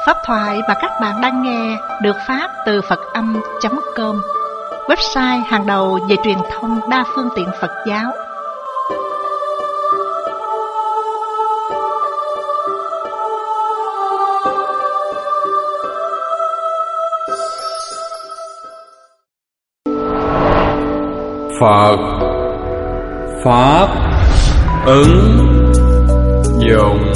Pháp thoại mà các bạn đang nghe được phát từ Phật-âm.com, website hàng đầu về truyền thông đa phương tiện Phật giáo. Phật Pháp ứng dụng.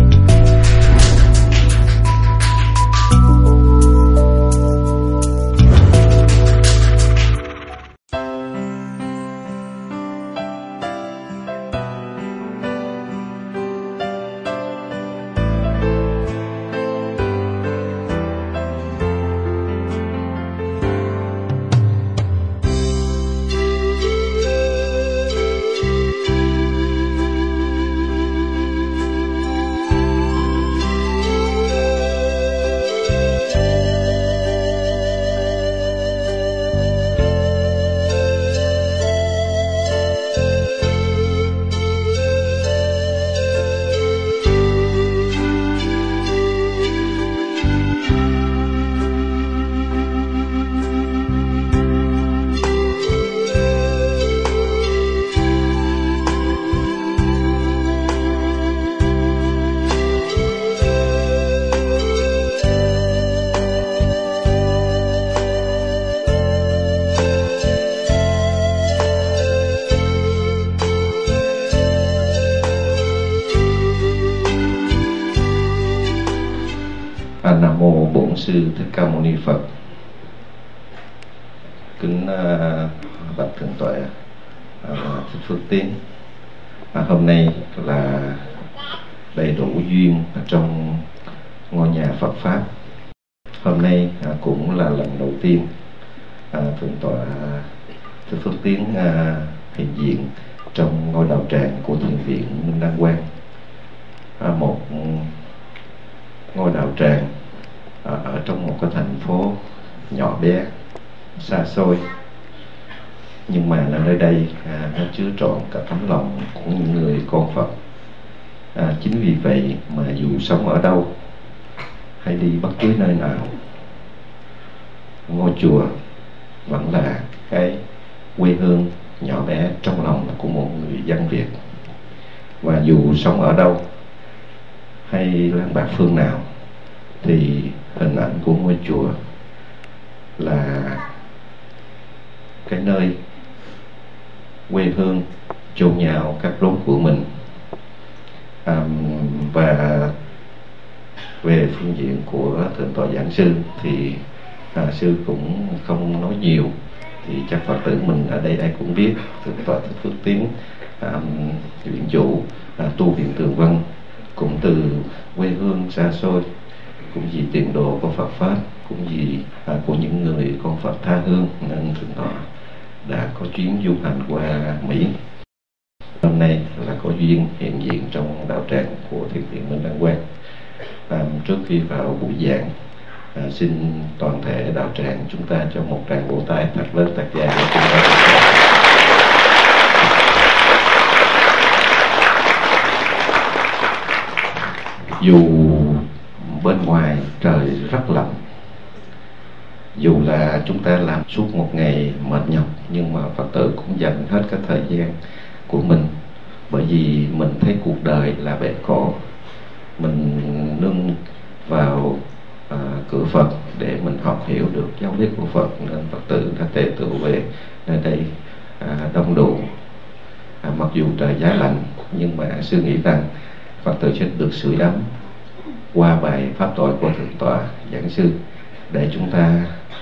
Nam mô Bổn Sư Thích Ca Mâu Ni Phật. Kính bạch thượng tọa Thích Phước Tiến. Hôm nay là đầy đủ duyên trong ngôi nhà Phật Pháp. Hôm nay cũng là lần đầu tiên thượng tọa Thích Phước Tiến hiện diện trong ngôi đạo tràng của Thiền viện Minh Đăng Quang, một ngôi đạo tràng ở trong một cái thành phố nhỏ bé xa xôi, nhưng mà nơi đây nó chứa trọn cả tấm lòng của những người con Phật. Chính vì vậy mà dù sống ở đâu hay đi bất cứ nơi nào, ngôi chùa vẫn là cái quê hương nhỏ bé trong lòng của một người dân Việt. Và dù sống ở đâu hay làng bạc phương nào thì hình ảnh của ngôi chùa là cái nơi quê hương chôn nhau các rốn của mình. Và về phương diện của thượng tọa giảng sư thì sư cũng không nói nhiều, thì chắc Phật tử mình ở đây ai cũng biết thượng tọa Thích Phước Tiến, viện chủ tu viện Tường Vân, cũng từ quê hương xa xôi, cũng vì tiền đồ của Phật Pháp, cũng vì của những người con Phật tha hương, nên thượng tọa đã có chuyến du hành qua Mỹ. Hôm nay là có duyên hiện diện trong đạo tràng của Thiền viện Minh Đăng Quang. Trước khi vào buổi giảng, xin toàn thể đạo tràng chúng ta cho một tràng vỗ tay thật lớn thật dài để chúng ta. Dù bên ngoài trời rất lạnh, dù là chúng ta làm suốt một ngày mệt nhọc, nhưng mà Phật tử cũng dành hết cái thời gian của mình, bởi vì mình thấy cuộc đời là bể khổ. Mình nương vào cửa Phật để mình học hiểu được giáo lý của Phật, nên Phật tử đã tề tựu về nơi đây đông đủ. Mặc dù trời giá lạnh, nhưng mà sư nghĩ rằng Phật tử sẽ được sưởi ấm qua bài pháp thoại của thượng tọa giảng sư, để chúng ta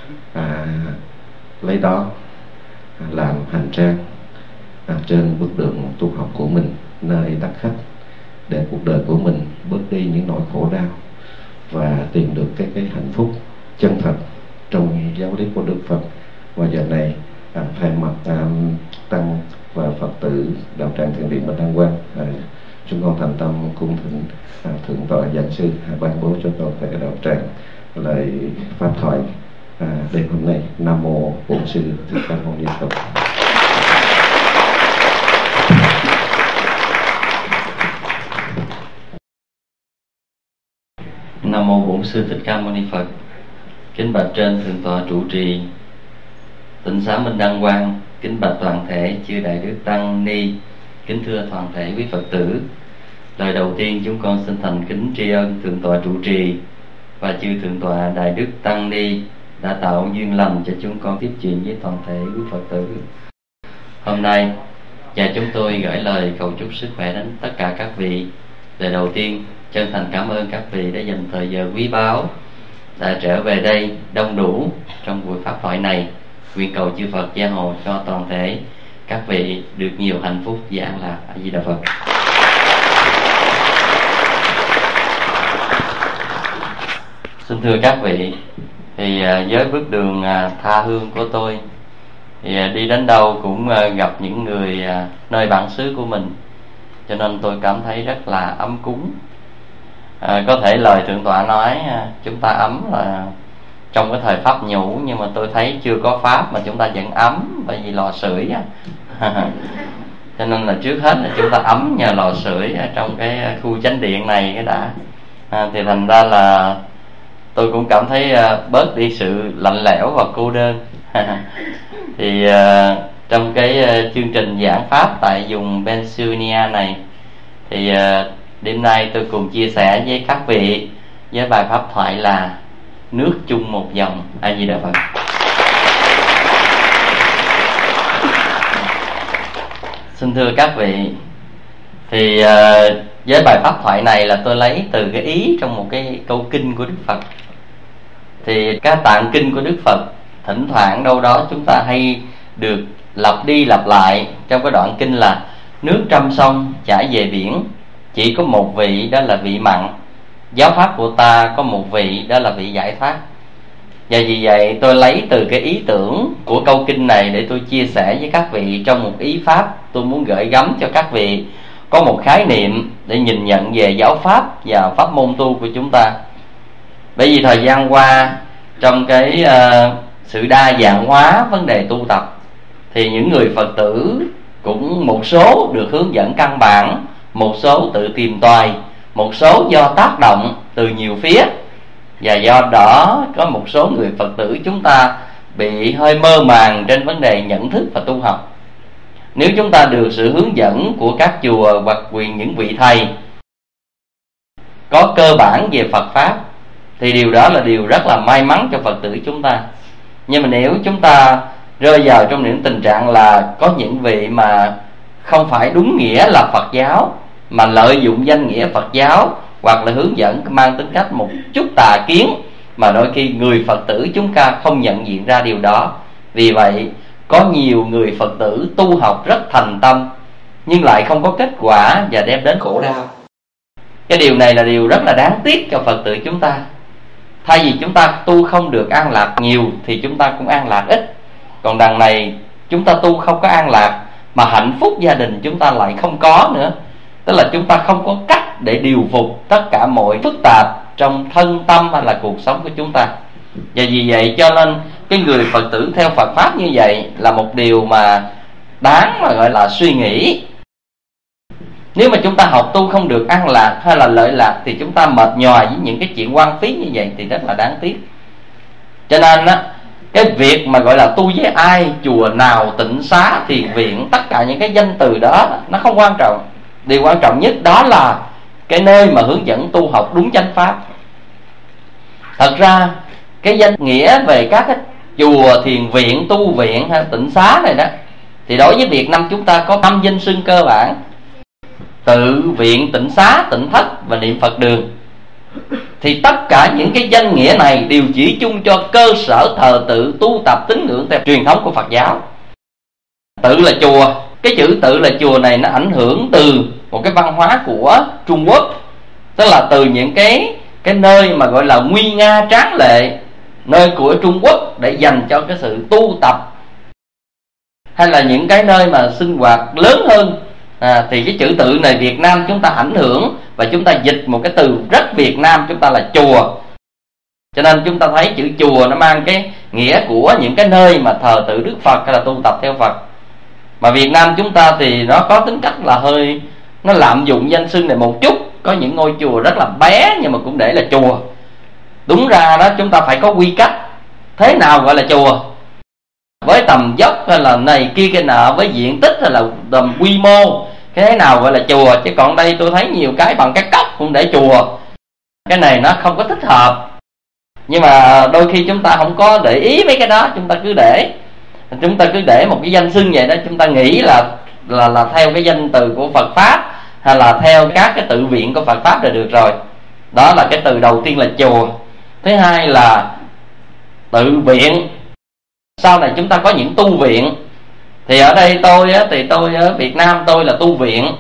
lấy đó làm hành trang trên bước đường tu học của mình, nơi đắc khách, để cuộc đời của mình bớt đi những nỗi khổ đau và tìm được cái hạnh phúc chân thật trong giáo lý của Đức Phật. Và giờ này thay mặt tăng và Phật tử đạo tràng Thiền viện Minh Đăng Quang, chúng con thành tâm cung thỉnh thượng tọa giảng sư ban bố cho toàn thể đạo tràng lời pháp thoại đêm hôm nay. Nam mô Bổn Sư Thích Ca Mâu Ni Phật. Nam mô Bổn Bổn Sư Thích Ca Mâu Ni Phật. Kính bạch trên thượng tọa trụ trì Tịnh xá Minh Đăng Quang. Kính bạch toàn thể chư đại đức tăng ni. Kính thưa toàn thể quý Phật tử. Lời đầu tiên chúng con xin thành kính tri ân thượng tọa trụ trì và chư thượng tọa đại đức tăng ni đã tạo duyên lành cho chúng con tiếp chuyện với toàn thể quý Phật tử. Hôm nay và chúng tôi gửi lời cầu chúc sức khỏe đến tất cả các vị. Lời đầu tiên chân thành cảm ơn các vị đã dành thời giờ quý báu đã trở về đây đông đủ trong buổi pháp thoại này. Nguyện cầu chư Phật gia hộ cho toàn thể các vị được nhiều hạnh phúc và an lạc. A Di Đà Phật. Xin thưa các vị, thì với bước đường tha hương của tôi thì đi đến đâu cũng gặp những người nơi bản xứ của mình, cho nên tôi cảm thấy rất là ấm cúng. Có thể lời thượng tọa nói chúng ta ấm là trong cái thời pháp nhũ, nhưng mà tôi thấy chưa có pháp mà chúng ta vẫn ấm, bởi vì lò sưởi cho nên là trước hết là chúng ta ấm nhờ lò sưởi ở trong cái khu chánh điện này cái đã. Thì thành ra là tôi cũng cảm thấy bớt đi sự lạnh lẽo và cô đơn. Thì trong cái chương trình giảng pháp tại vùng Pennsylvania này thì đêm nay tôi cùng chia sẻ với các vị với bài pháp thoại là nước chung một dòng. A Di Đà Phật. Xin thưa các vị, thì với bài pháp thoại này là tôi lấy từ cái ý trong một cái câu kinh của Đức Phật. Thì các tạng kinh của Đức Phật thỉnh thoảng đâu đó chúng ta hay được lặp đi lặp lại trong cái đoạn kinh là nước trăm sông chảy về biển, chỉ có một vị đó là vị mặn. Giáo pháp của ta có một vị đó là vị giải thoát. Và vì vậy tôi lấy từ cái ý tưởng của câu kinh này để tôi chia sẻ với các vị trong một ý pháp. Tôi muốn gửi gắm cho các vị có một khái niệm để nhìn nhận về giáo pháp và pháp môn tu của chúng ta. Bởi vì thời gian qua trong cái sự đa dạng hóa vấn đề tu tập thì những người Phật tử cũng một số được hướng dẫn căn bản, một số tự tìm tòi, một số do tác động từ nhiều phía. Và do đó có một số người Phật tử chúng ta bị hơi mơ màng trên vấn đề nhận thức và tu học. Nếu chúng ta được sự hướng dẫn của các chùa hoặc những vị thầy có cơ bản về Phật Pháp thì điều đó là điều rất là may mắn cho Phật tử chúng ta. Nhưng mà nếu chúng ta rơi vào trong những tình trạng là có những vị mà không phải đúng nghĩa là Phật giáo, mà lợi dụng danh nghĩa Phật giáo hoặc là hướng dẫn mang tính cách một chút tà kiến, mà đôi khi người Phật tử chúng ta không nhận diện ra điều đó. Vì vậy có nhiều người Phật tử tu học rất thành tâm nhưng lại không có kết quả và đem đến khổ đau. Cái điều này là điều rất là đáng tiếc cho Phật tử chúng ta. Thay vì chúng ta tu không được an lạc nhiều thì chúng ta cũng an lạc ít. Còn đằng này chúng ta tu không có an lạc mà hạnh phúc gia đình chúng ta lại không có nữa. Tức là chúng ta không có cách để điều phục tất cả mọi phức tạp trong thân tâm hay là cuộc sống của chúng ta. Và vì vậy cho nên cái người Phật tử theo Phật Pháp như vậy là một điều mà đáng mà gọi là suy nghĩ. Nếu mà chúng ta học tu không được an lạc hay là lợi lạc thì chúng ta mệt nhòi với những cái chuyện hoang phí như vậy thì rất là đáng tiếc. Cho nên á, cái việc mà gọi là tu với ai, chùa nào, tịnh xá, thiền viện, tất cả những cái danh từ đó nó không quan trọng. Điều quan trọng nhất đó là cái nơi mà hướng dẫn tu học đúng chánh pháp. Thật ra cái danh nghĩa về các cái chùa, thiền viện, tu viện hay tịnh xá này đó, thì đối với Việt Nam chúng ta có 5 danh xưng cơ bản: tự viện, tịnh xá, tịnh thất và niệm Phật đường. Thì tất cả những cái danh nghĩa này đều chỉ chung cho cơ sở thờ tự tu tập tín ngưỡng theo truyền thống của Phật giáo. Tự là chùa. Cái chữ tự là chùa này nó ảnh hưởng từ một cái văn hóa của Trung Quốc, tức là từ những cái nơi mà gọi là nguy nga tráng lệ, nơi của Trung Quốc để dành cho cái sự tu tập, hay là những cái nơi mà sinh hoạt lớn hơn. Thì cái chữ tự này Việt Nam chúng ta ảnh hưởng và chúng ta dịch một cái từ rất Việt Nam, chúng ta là chùa. Cho nên chúng ta thấy chữ chùa nó mang cái nghĩa của những cái nơi mà thờ tự Đức Phật hay là tu tập theo Phật. Mà Việt Nam chúng ta thì nó có tính cách là hơi, nó lạm dụng danh xưng này một chút. Có những ngôi chùa rất là bé nhưng mà cũng để là chùa. Đúng ra đó chúng ta phải có quy cách. Thế nào gọi là chùa? Với tầm dốc hay là này kia cái nọ, với diện tích hay là tầm quy mô, cái thế nào gọi là chùa? Chứ còn đây tôi thấy nhiều cái bằng cái cốc cũng để chùa. Cái này nó không có thích hợp. Nhưng mà đôi khi chúng ta không có để ý mấy cái đó, chúng ta cứ để một cái danh xưng vậy đó, chúng ta nghĩ là theo cái danh từ của Phật pháp, hay là theo các cái tự viện của Phật pháp là được rồi. Đó là cái từ đầu tiên là chùa. Thứ hai là tự viện. Sau này chúng ta có những tu viện. Thì ở đây tôi ở Việt Nam tôi là tu viện.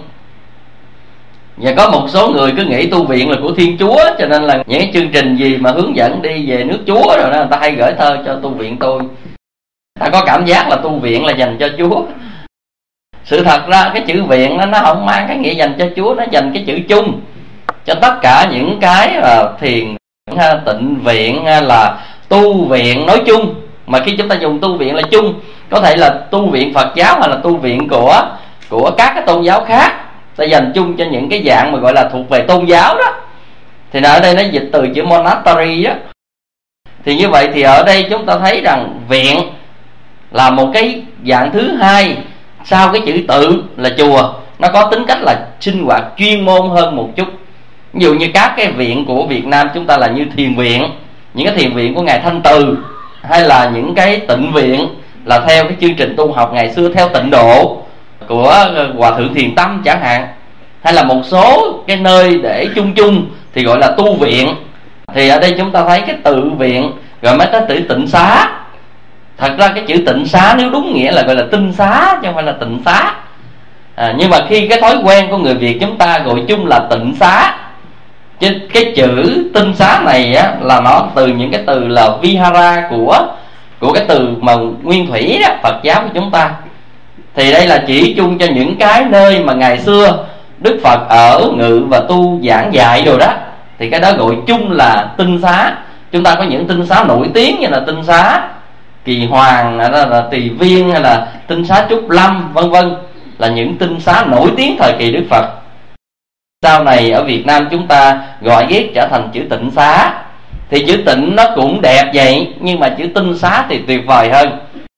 Và có một số người cứ nghĩ tu viện là của Thiên Chúa, cho nên là những cái chương trình gì mà hướng dẫn đi về nước Chúa rồi đó, người ta hay gửi thơ cho tu viện tôi. Ta có cảm giác là tu viện là dành cho Chúa. Sự thật ra cái chữ viện nó không mang cái nghĩa dành cho Chúa, nó dành cái chữ chung cho tất cả những cái thiền tịnh viện hay là tu viện nói chung. Mà khi chúng ta dùng tu viện là chung, có thể là tu viện Phật giáo hay là tu viện của các cái tôn giáo khác, ta dành chung cho những cái dạng mà gọi là thuộc về tôn giáo đó. Thì ở đây nó dịch từ chữ monastery đó. Thì như vậy thì ở đây chúng ta thấy rằng viện là một cái dạng thứ hai sau cái chữ tự là chùa. Nó có tính cách là sinh hoạt chuyên môn hơn một chút. Ví dụ như các cái viện của Việt Nam chúng ta là như thiền viện, những cái thiền viện của Ngài Thanh Từ, hay là những cái tịnh viện là theo cái chương trình tu học ngày xưa theo tịnh độ của Hòa Thượng Thiền Tâm chẳng hạn, hay là một số cái nơi để chung thì gọi là tu viện. Thì ở đây chúng ta thấy cái tự viện rồi mới tới tự tịnh xá. Thật ra cái chữ tịnh xá nếu đúng nghĩa là gọi là tinh xá chứ không phải là tịnh xá. Nhưng mà khi cái thói quen của người Việt chúng ta gọi chung là tịnh xá, chứ cái chữ tinh xá này á, là nó từ những cái từ là vihara của cái từ mà nguyên thủy đó, Phật giáo của chúng ta. Thì đây là chỉ chung cho những cái nơi mà ngày xưa Đức Phật ở ngự và tu giảng dạy rồi đó, thì cái đó gọi chung là tinh xá. Chúng ta có những tinh xá nổi tiếng như là tinh xá Kỳ Hoàng, hay là Tỳ Viên, hay là tinh xá Trúc Lâm, vân vân, là những tinh xá nổi tiếng thời kỳ Đức Phật. Sau này ở Việt Nam chúng ta gọi ghép trở thành chữ tịnh xá. Thì chữ tịnh nó cũng đẹp vậy, nhưng mà chữ tinh xá thì tuyệt vời hơn.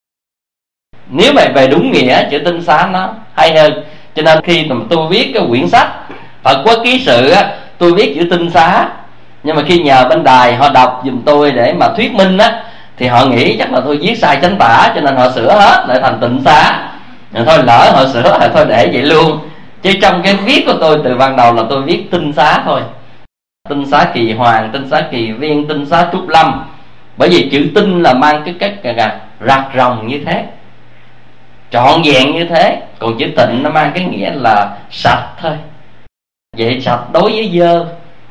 Nếu mà về đúng nghĩa, chữ tinh xá nó hay hơn. Cho nên khi mà tôi viết cái quyển sách Phật Quốc Ký Sự á, tôi viết chữ tinh xá. Nhưng mà khi nhờ bên đài họ đọc giùm tôi để mà thuyết minh á, thì họ nghĩ chắc là tôi viết sai chánh tả, cho nên họ sửa hết lại thành tịnh xá. Rồi thôi lỡ họ sửa thì thôi để vậy luôn. Chứ trong cái viết của tôi từ ban đầu là tôi viết tinh xá thôi. Tinh xá Kỳ Hoàng, tinh xá Kỳ Viên, tinh xá Trúc Lâm. Bởi vì chữ tinh là mang cái cách rạc ròng như thế, trọn vẹn như thế. Còn chữ tịnh nó mang cái nghĩa là sạch thôi. Vậy sạch đối với dơ.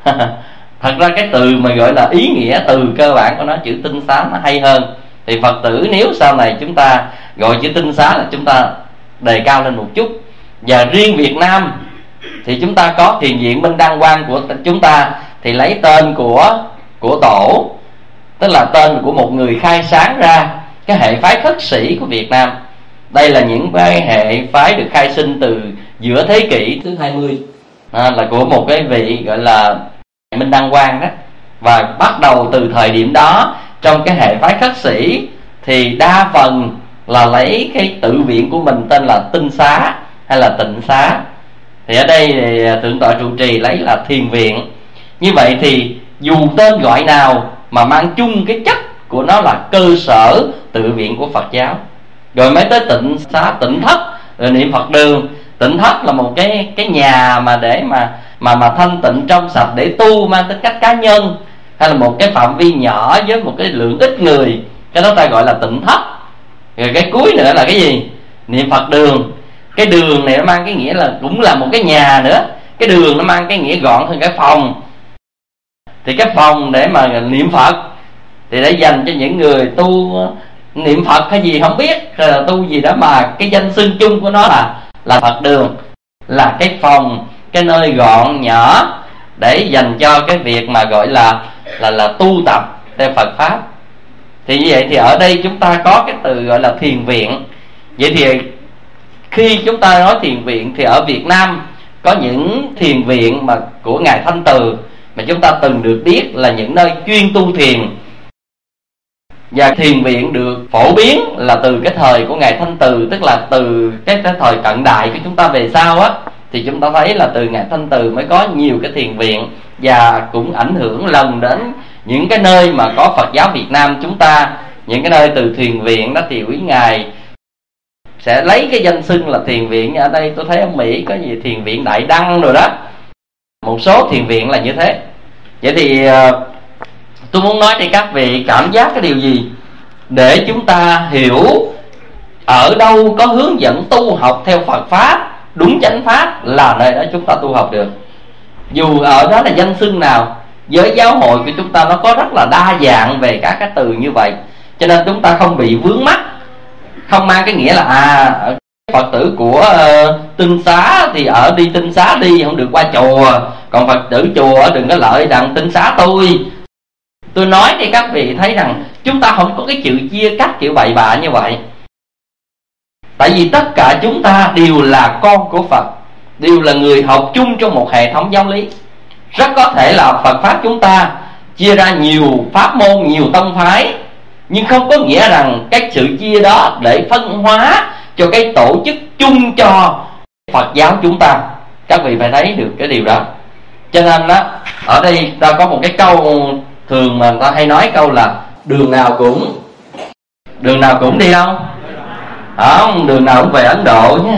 Thật ra cái từ mà gọi là ý nghĩa từ cơ bản của nó, chữ tinh xá nó hay hơn. Thì Phật tử nếu sau này chúng ta gọi chữ tinh xá là chúng ta đề cao lên một chút. Và riêng Việt Nam thì chúng ta có thiền viện Minh Đăng Quang của chúng ta, thì lấy tên của tổ, tức là tên của một người khai sáng ra cái hệ phái khất sĩ của Việt Nam. Đây là những cái hệ phái được khai sinh từ giữa thế kỷ thứ 20, là của một cái vị gọi là Minh Đăng Quang đó. Và bắt đầu từ thời điểm đó, trong cái hệ phái khất sĩ thì đa phần là lấy cái tự viện của mình tên là tinh xá hay là tịnh xá. Thì ở đây thì Thượng tọa trụ trì lấy là thiền viện. Như vậy thì dù tên gọi nào mà mang chung cái chất của nó là cơ sở tự viện của Phật giáo. Rồi mới tới tịnh xá, tịnh thất, rồi niệm Phật đường. Tịnh thất là một cái nhà mà để mà thanh tịnh trong sạch để tu, mang tính cách cá nhân, hay là một cái phạm vi nhỏ với một cái lượng ít người, cái đó ta gọi là tịnh thất. Rồi cái cuối nữa là cái gì? Niệm Phật đường. Cái đường này nó mang cái nghĩa là cũng là một cái nhà nữa. Cái đường nó mang cái nghĩa gọn hơn cái phòng. Thì cái phòng để mà niệm Phật thì để dành cho những người tu niệm Phật hay gì không biết, hay là tu gì đó mà cái danh xưng chung của nó là Phật đường, là cái phòng, cái nơi gọn nhỏ để dành cho cái việc mà gọi là tu tập theo Phật pháp. Thì như vậy thì ở đây chúng ta có cái từ gọi là thiền viện. Vậy thì khi chúng ta nói thiền viện thì ở Việt Nam có những thiền viện mà của Ngài Thanh Từ, mà chúng ta từng được biết là những nơi chuyên tu thiền. Và thiền viện được phổ biến là từ cái thời của Ngài Thanh Từ, tức là từ cái thời cận đại của chúng ta về sau á, thì chúng ta thấy là từ Ngài Thanh Từ mới có nhiều cái thiền viện, và cũng ảnh hưởng lần đến những cái nơi mà có Phật giáo Việt Nam chúng ta. Những cái nơi từ thiền viện đó thì quý Ngài sẽ lấy cái danh xưng là thiền viện. Ở đây tôi thấy ở Mỹ có gì thiền viện Đại Đăng rồi đó, một số thiền viện là như thế. Vậy thì tôi muốn nói cho các vị cảm giác cái điều gì để chúng ta hiểu ở đâu có hướng dẫn tu học theo Phật Pháp, đúng chánh Pháp là nơi đó chúng ta tu học được. Dù ở đó là danh xưng nào, giới giáo hội của chúng ta nó có rất là đa dạng về các cái từ như vậy, cho nên chúng ta không bị vướng mắc, không mang cái nghĩa là Phật tử của Tinh Xá thì ở đi Tinh Xá đi, không được qua chùa, còn Phật tử chùa đừng có lợi đặng Tinh Xá tôi. Tôi nói để các vị thấy rằng chúng ta không có cái chữ chia cắt kiểu bậy bạ như vậy. Tại vì tất cả chúng ta đều là con của Phật, đều là người học chung trong một hệ thống giáo lý. Rất có thể là Phật Pháp chúng ta chia ra nhiều pháp môn, nhiều tông phái, nhưng không có nghĩa rằng cái sự chia đó để phân hóa cho cái tổ chức chung cho Phật giáo chúng ta. Các vị phải thấy được cái điều đó. Cho nên đó, ở đây ta có một cái câu thường mà ta hay nói câu là đường nào cũng đi đâu? Không, đường nào cũng về Ấn Độ nhé.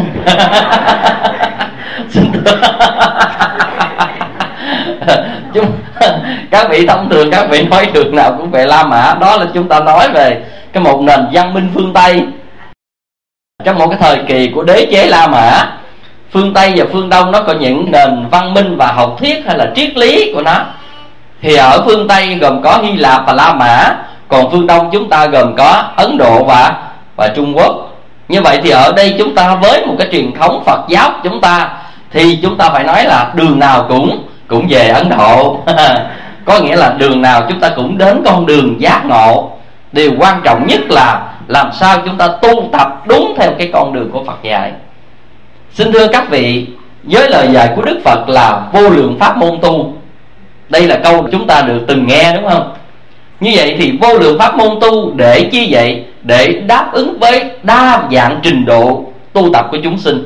Các vị thông thường các vị nói đường nào cũng về La Mã, đó là chúng ta nói về cái một nền văn minh phương Tây. Trong một cái thời kỳ của đế chế La Mã, phương Tây và phương Đông nó có những nền văn minh và học thuyết hay là triết lý của nó. Thì ở phương Tây gồm có Hy Lạp và La Mã, còn phương Đông chúng ta gồm có Ấn Độ và Trung Quốc. Như vậy thì ở đây chúng ta với một cái truyền thống Phật giáo của chúng ta thì chúng ta phải nói là đường nào cũng về Ấn Độ. Có nghĩa là đường nào chúng ta cũng đến con đường giác ngộ. Điều quan trọng nhất là làm sao chúng ta tu tập đúng theo cái con đường của Phật dạy. Xin thưa các vị, với lời dạy của Đức Phật là vô lượng pháp môn tu, đây là câu chúng ta được từng nghe đúng không? Như vậy thì vô lượng pháp môn tu để chi vậy? Để đáp ứng với đa dạng trình độ tu tập của chúng sinh.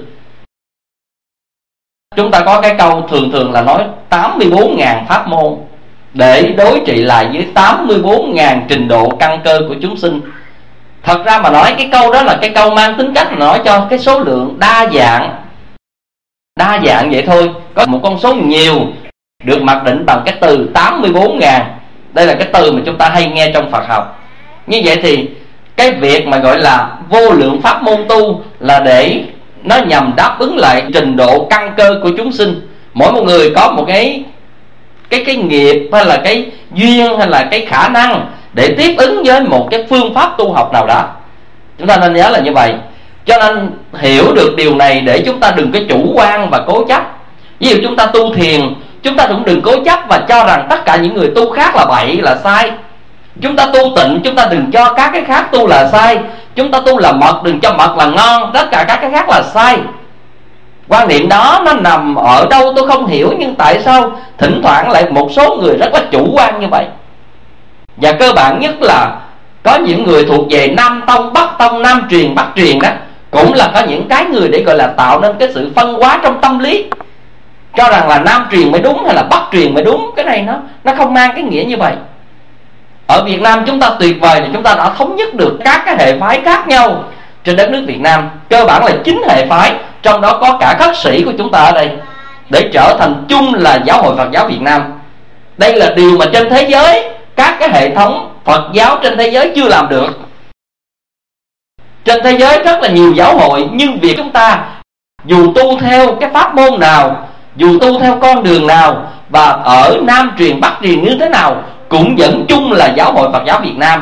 Chúng ta có cái câu thường là nói 84.000 pháp môn để đối trị lại với 84.000 trình độ căn cơ của chúng sinh. Thật ra mà nói cái câu đó là cái câu mang tính cách nói cho cái số lượng đa dạng vậy thôi. Có một con số nhiều được mặc định bằng cái từ 84.000. Đây là cái từ mà chúng ta hay nghe trong Phật học. Như vậy thì cái việc mà gọi là vô lượng pháp môn tu là để nó nhằm đáp ứng lại trình độ căn cơ của chúng sinh. Mỗi một người có một cái nghiệp hay là cái duyên hay là cái khả năng để tiếp ứng với một cái phương pháp tu học nào đó. Chúng ta nên nhớ là như vậy. Cho nên hiểu được điều này để chúng ta đừng có chủ quan và cố chấp. Ví dụ chúng ta tu thiền, chúng ta cũng đừng cố chấp và cho rằng tất cả những người tu khác là bậy, là sai. Chúng ta tu tịnh, chúng ta đừng cho các cái khác tu là sai. Chúng ta tu là mật, đừng cho mật là ngon. Tất cả các cái khác là sai. Quan niệm đó nó nằm ở đâu tôi không hiểu, nhưng tại sao thỉnh thoảng lại một số người rất là chủ quan như vậy. Và cơ bản nhất là có những người thuộc về Nam Tông, Bắc Tông, Nam truyền, Bắc truyền đó, cũng là có những cái người để gọi là tạo nên cái sự phân hóa trong tâm lý, cho rằng là Nam truyền mới đúng hay là Bắc truyền mới đúng. Cái này nó không mang cái nghĩa như vậy. Ở Việt Nam chúng ta tuyệt vời là chúng ta đã thống nhất được các cái hệ phái khác nhau trên đất nước Việt Nam. Cơ bản là 9 hệ phái, trong đó có cả khất sĩ của chúng ta ở đây, để trở thành chung là Giáo hội Phật giáo Việt Nam. Đây là điều mà trên thế giới các cái hệ thống Phật giáo trên thế giới chưa làm được. Trên thế giới rất là nhiều giáo hội, nhưng việc chúng ta dù tu theo cái pháp môn nào, dù tu theo con đường nào, và ở Nam truyền, Bắc truyền như thế nào, cũng vẫn chung là Giáo hội Phật giáo Việt Nam.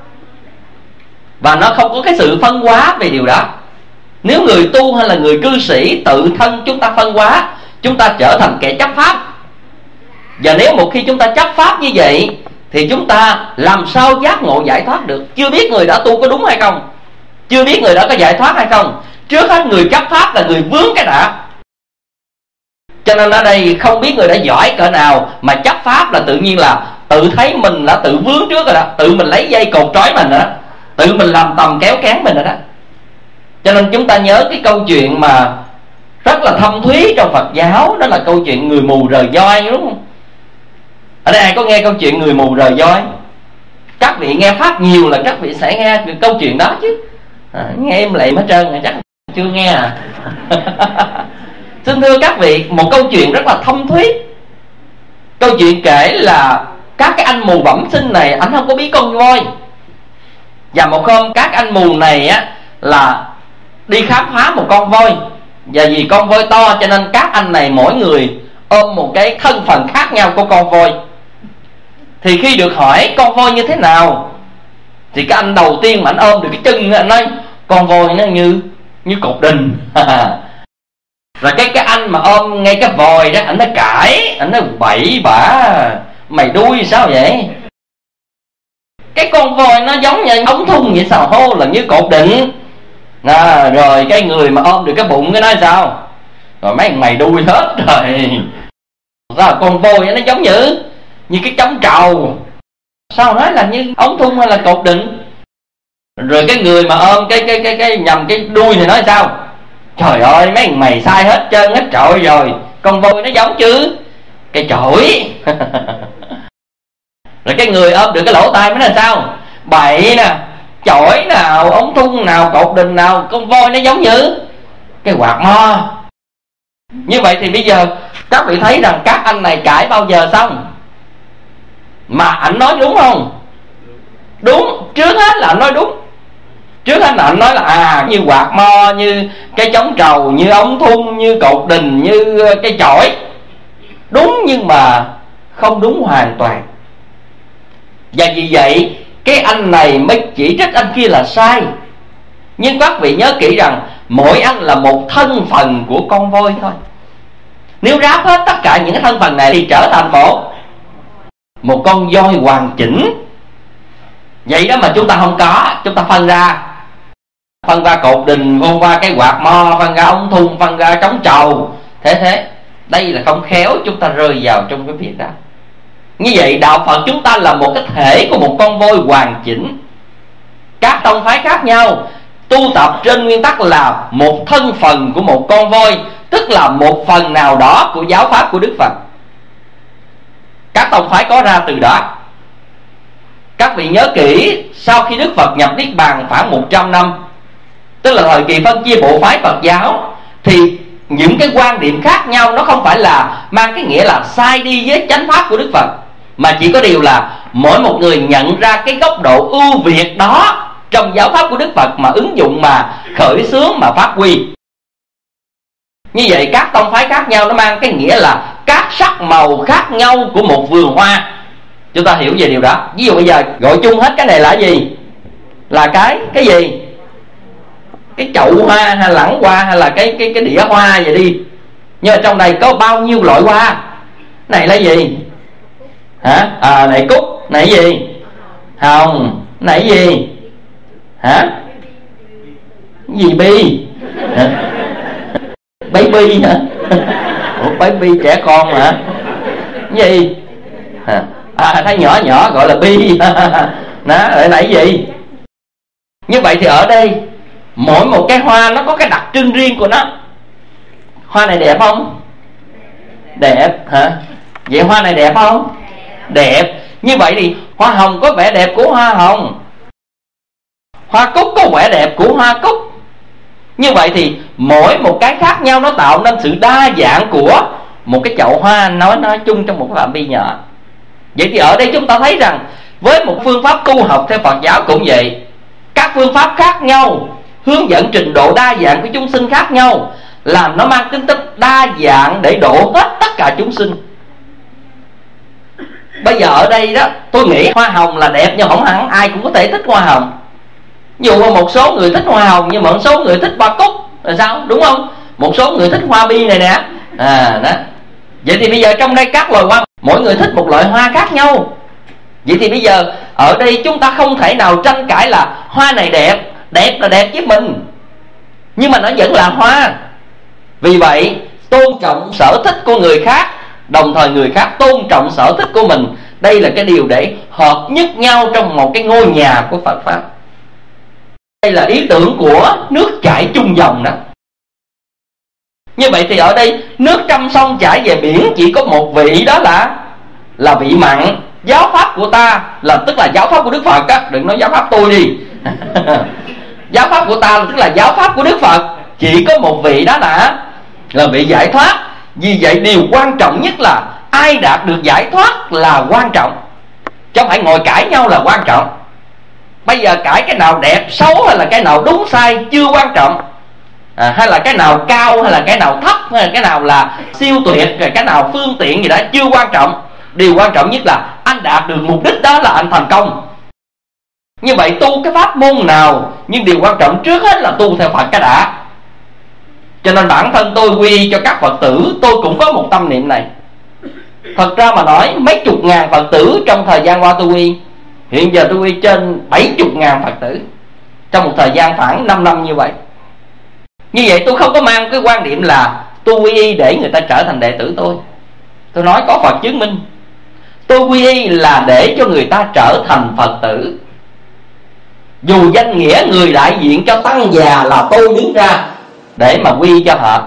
Và nó không có cái sự phân hóa về điều đó. Nếu người tu hay là người cư sĩ tự thân chúng ta phân hóa, chúng ta trở thành kẻ chấp pháp. Và nếu một khi chúng ta chấp pháp như vậy thì chúng ta làm sao giác ngộ giải thoát được? Chưa biết người đã tu có đúng hay không, chưa biết người đó có giải thoát hay không. Trước hết người chấp pháp là người vướng cái đã. Cho nên ở đây không biết người đã giỏi cỡ nào mà chấp pháp là tự nhiên là tự thấy mình đã tự vướng trước rồi đó, tự mình lấy dây cột trói mình rồi đó, tự mình làm tầm kéo cán mình rồi đó. Cho nên chúng ta nhớ cái câu chuyện mà rất là thâm thúy trong Phật giáo, đó là câu chuyện người mù rời voi, đúng không? Ở đây ai có nghe câu chuyện người mù rời voi? Các vị nghe pháp nhiều là các vị sẽ nghe được câu chuyện đó chứ. Nghe em lệ hết trơn, chắc chưa nghe à. Xin thưa các vị, một câu chuyện rất là thâm thúy. Câu chuyện kể là các cái anh mù bẩm sinh này, anh không có biết con voi. Và một hôm các anh mù này á là đi khám phá một con voi. Và vì con voi to cho nên các anh này mỗi người ôm một cái thân phần khác nhau của con voi. Thì khi được hỏi con voi như thế nào, thì cái anh đầu tiên mà anh ôm được cái chân, anh nói con voi nó như cột đình. Rồi cái anh mà ôm ngay cái vòi đó, anh nó cãi, anh nói bậy bạ, mày đuôi sao vậy? Cái con voi nó giống như ống thun vậy sao, hô là như cột định. Rồi cái người mà ôm được cái bụng cái nói sao? Rồi mấy mày đuôi hết rồi. Sao con voi nó giống như cái trống trầu, sao nói là như ống thun hay là cột định? Rồi cái người mà ôm cái nhầm cái đuôi thì nói sao? Trời ơi mấy mày sai hết trơn hết trọi rồi, con voi nó giống chứ cái chổi. Rồi cái người ôm được cái lỗ tai mới là sao? Bậy nè, chổi nào, ống thun nào, cột đình nào, con voi nó giống như cái quạt mo. Như vậy thì bây giờ các vị thấy rằng các anh này cãi bao giờ xong? Mà ảnh nói đúng không? Đúng, trước hết là ảnh nói đúng. Trước hết là ảnh nói là như quạt mo, như cái trống trầu, như ống thun, như cột đình, như cái chổi. Đúng, nhưng mà không đúng hoàn toàn. Và vì vậy cái anh này mới chỉ trích anh kia là sai. Nhưng các vị nhớ kỹ rằng mỗi anh là một thân phần của con voi thôi. Nếu ráp hết tất cả những cái thân phần này thì trở thành một con voi hoàn chỉnh. Vậy đó mà chúng ta không có. Chúng ta phân ra cột đình, phân ra cái quạt mo, phân ra ống thun, phân ra trống trầu. Thế đây là không khéo chúng ta rơi vào trong cái việc đó. Như vậy đạo Phật chúng ta là một cái thể của một con voi hoàn chỉnh. Các tông phái khác nhau tu tập trên nguyên tắc là một thân phần của một con voi, tức là một phần nào đó của giáo pháp của Đức Phật. Các tông phái có ra từ đó. Các vị nhớ kỹ, sau khi Đức Phật nhập Niết Bàn khoảng 100 năm, tức là thời kỳ phân chia bộ phái Phật giáo, thì những cái quan điểm khác nhau nó không phải là mang cái nghĩa là sai đi với chánh pháp của Đức Phật, mà chỉ có điều là mỗi một người nhận ra cái góc độ ưu việt đó trong giáo pháp của Đức Phật mà ứng dụng, mà khởi xướng, mà phát huy. Như vậy các tông phái khác nhau nó mang cái nghĩa là các sắc màu khác nhau của một vườn hoa. Chúng ta hiểu về điều đó. Ví dụ bây giờ gọi chung hết cái này là gì? Là cái gì? Cái chậu hoa hay lẵng hoa hay là cái đĩa hoa vậy đi. Nhưng mà trong này có bao nhiêu loại hoa? Này là gì? Hả? Này cúc. Này gì? Hồng. Này gì? Hả? Gì bi? Hả? Baby hả? Ủa, baby trẻ con hả? Gì? Hả? Thấy nhỏ nhỏ gọi là bi. Đó, lại là cái gì? Như vậy thì ở đây mỗi một cái hoa nó có cái đặc trưng riêng của nó. Hoa này đẹp không? Đẹp hả? Vậy hoa này đẹp không? Đẹp. Như vậy thì hoa hồng có vẻ đẹp của hoa hồng, hoa cúc có vẻ đẹp của hoa cúc. Như vậy thì mỗi một cái khác nhau nó tạo nên sự đa dạng của một cái chậu hoa, nói chung trong một phạm vi nhỏ. Vậy thì ở đây chúng ta thấy rằng với một phương pháp tu học theo Phật giáo cũng vậy. Các phương pháp khác nhau, hướng dẫn trình độ đa dạng của chúng sinh khác nhau, làm nó mang tính chất đa dạng để độ hết tất cả chúng sinh. Bây giờ ở đây đó, tôi nghĩ hoa hồng là đẹp, nhưng không hẳn ai cũng có thể thích hoa hồng. Dù một số người thích hoa hồng, nhưng mà một số người thích hoa cúc là sao? Đúng không? Một số người thích hoa bi này nè. Đó. Vậy thì bây giờ trong đây các loài hoa, mỗi người thích một loại hoa khác nhau. Vậy thì bây giờ ở đây chúng ta không thể nào tranh cãi là hoa này đẹp, đẹp là đẹp với mình, nhưng mà nó vẫn là hoa. Vì vậy tôn trọng sở thích của người khác, đồng thời người khác tôn trọng sở thích của mình. Đây là cái điều để hợp nhất nhau trong một cái ngôi nhà của Phật Pháp. Đây là ý tưởng của nước chảy chung dòng đó. Như vậy thì ở đây nước trong sông chảy về biển chỉ có một vị, đó là vị mặn. Giáo pháp của ta là tức là giáo pháp của Đức Phật á, đừng nói giáo pháp tôi đi. Giáo pháp của ta tức là giáo pháp của Đức Phật, chỉ có một vị, đó là vị giải thoát. Vì vậy điều quan trọng nhất là ai đạt được giải thoát là quan trọng, chứ không phải ngồi cãi nhau là quan trọng. Bây giờ cãi cái nào đẹp xấu hay là cái nào đúng sai chưa quan trọng, hay là cái nào cao hay là cái nào thấp, hay là cái nào là siêu tuyệt, cái nào phương tiện gì đó chưa quan trọng. Điều quan trọng nhất là anh đạt được mục đích, đó là anh thành công. Như vậy tu cái pháp môn nào, nhưng điều quan trọng trước hết là tu theo Phật cái đã. Cho nên bản thân tôi quy cho các Phật tử, tôi cũng có một tâm niệm này. Thật ra mà nói mấy chục ngàn Phật tử trong thời gian qua tôi quy. Hiện giờ tôi quy trên 70.000 Phật tử trong một thời gian khoảng 5 năm như vậy. Như vậy tôi không có mang cái quan điểm là tôi quy y để người ta trở thành đệ tử tôi. Tôi nói có Phật chứng minh. Tôi quy y là để cho người ta trở thành Phật tử. Dù danh nghĩa người đại diện cho tăng già là tôi đứng ra để mà quy cho họ.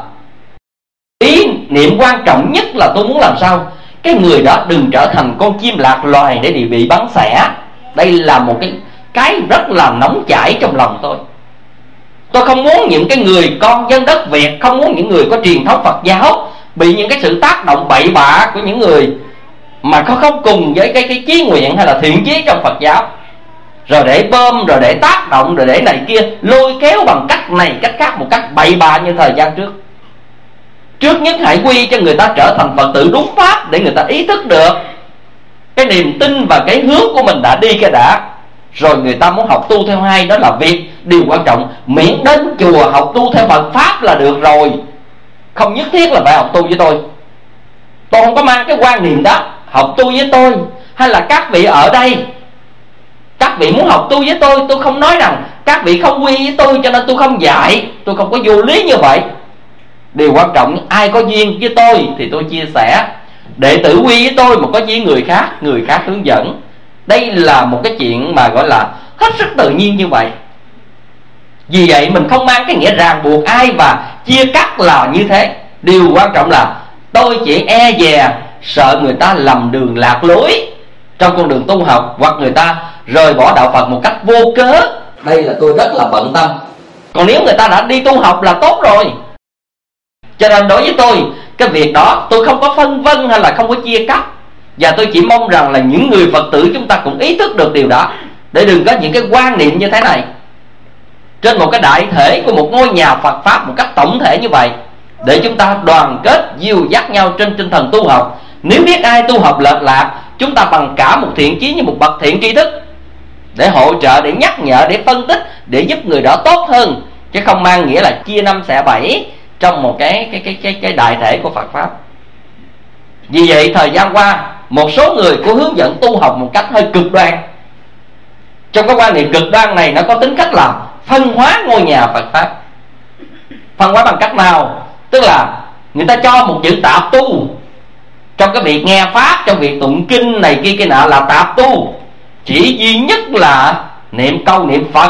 Ý niệm quan trọng nhất là tôi muốn làm sao cái người đó đừng trở thành con chim lạc loài để bị bắn xẻ. Đây là một cái rất là nóng chảy trong lòng tôi. Tôi không muốn những cái người con dân đất Việt, không muốn những người có truyền thống Phật giáo bị những cái sự tác động bậy bạ của những người mà không cùng với cái chí nguyện hay là thiện chí trong Phật giáo, rồi để bơm, rồi để tác động, rồi để này kia, lôi kéo bằng cách này cách khác, một cách bậy bạ như thời gian trước. Trước nhất hãy quy cho người ta trở thành Phật tử đúng pháp, để người ta ý thức được cái niềm tin và cái hướng của mình đã đi cái đã. Rồi người ta muốn học tu theo hai, đó là việc điều quan trọng, miễn đến chùa học tu theo Phật pháp là được rồi, không nhất thiết là phải học tu với tôi. Tôi không có mang cái quan niệm đó học tu với tôi, hay là các vị ở đây các vị muốn học tu với tôi không nói rằng các vị không quy với tôi cho nên tôi không dạy. Tôi không có vô lý như vậy. Điều quan trọng ai có duyên với tôi thì tôi chia sẻ, đệ tử quy với tôi mà có duyên người khác hướng dẫn. Đây là một cái chuyện mà gọi là hết sức tự nhiên như vậy. Vì vậy mình không mang cái nghĩa ràng buộc ai và chia cắt là như thế. Điều quan trọng là tôi chỉ e dè sợ người ta lầm đường lạc lối trong con đường tu học, hoặc người ta rời bỏ đạo Phật một cách vô cớ. Đây là tôi rất là bận tâm. Còn nếu người ta đã đi tu học là tốt rồi. Cho nên đối với tôi, cái việc đó tôi không có phân vân hay là không có chia cắt. Và tôi chỉ mong rằng là những người Phật tử chúng ta cũng ý thức được điều đó, để đừng có những cái quan niệm như thế này trên một cái đại thể của một ngôi nhà Phật Pháp một cách tổng thể như vậy, để chúng ta đoàn kết dìu dắt nhau trên tinh thần tu học. Nếu biết ai tu học lệch lạc, chúng ta bằng cả một thiện chí như một bậc thiện tri thức để hỗ trợ, để nhắc nhở, để phân tích, để giúp người đó tốt hơn, chứ không mang nghĩa là chia năm xẻ bảy trong một cái đại thể của Phật Pháp. Vì vậy thời gian qua một số người có hướng dẫn tu học một cách hơi cực đoan. Trong cái quan niệm cực đoan này nó có tính cách là phân hóa ngôi nhà Phật Pháp. Phân hóa bằng cách nào? Tức là người ta cho một chữ tạp tu trong cái việc nghe Pháp, trong việc tụng kinh này kia kia nọ là tạp tu. Chỉ duy nhất là niệm câu niệm Phật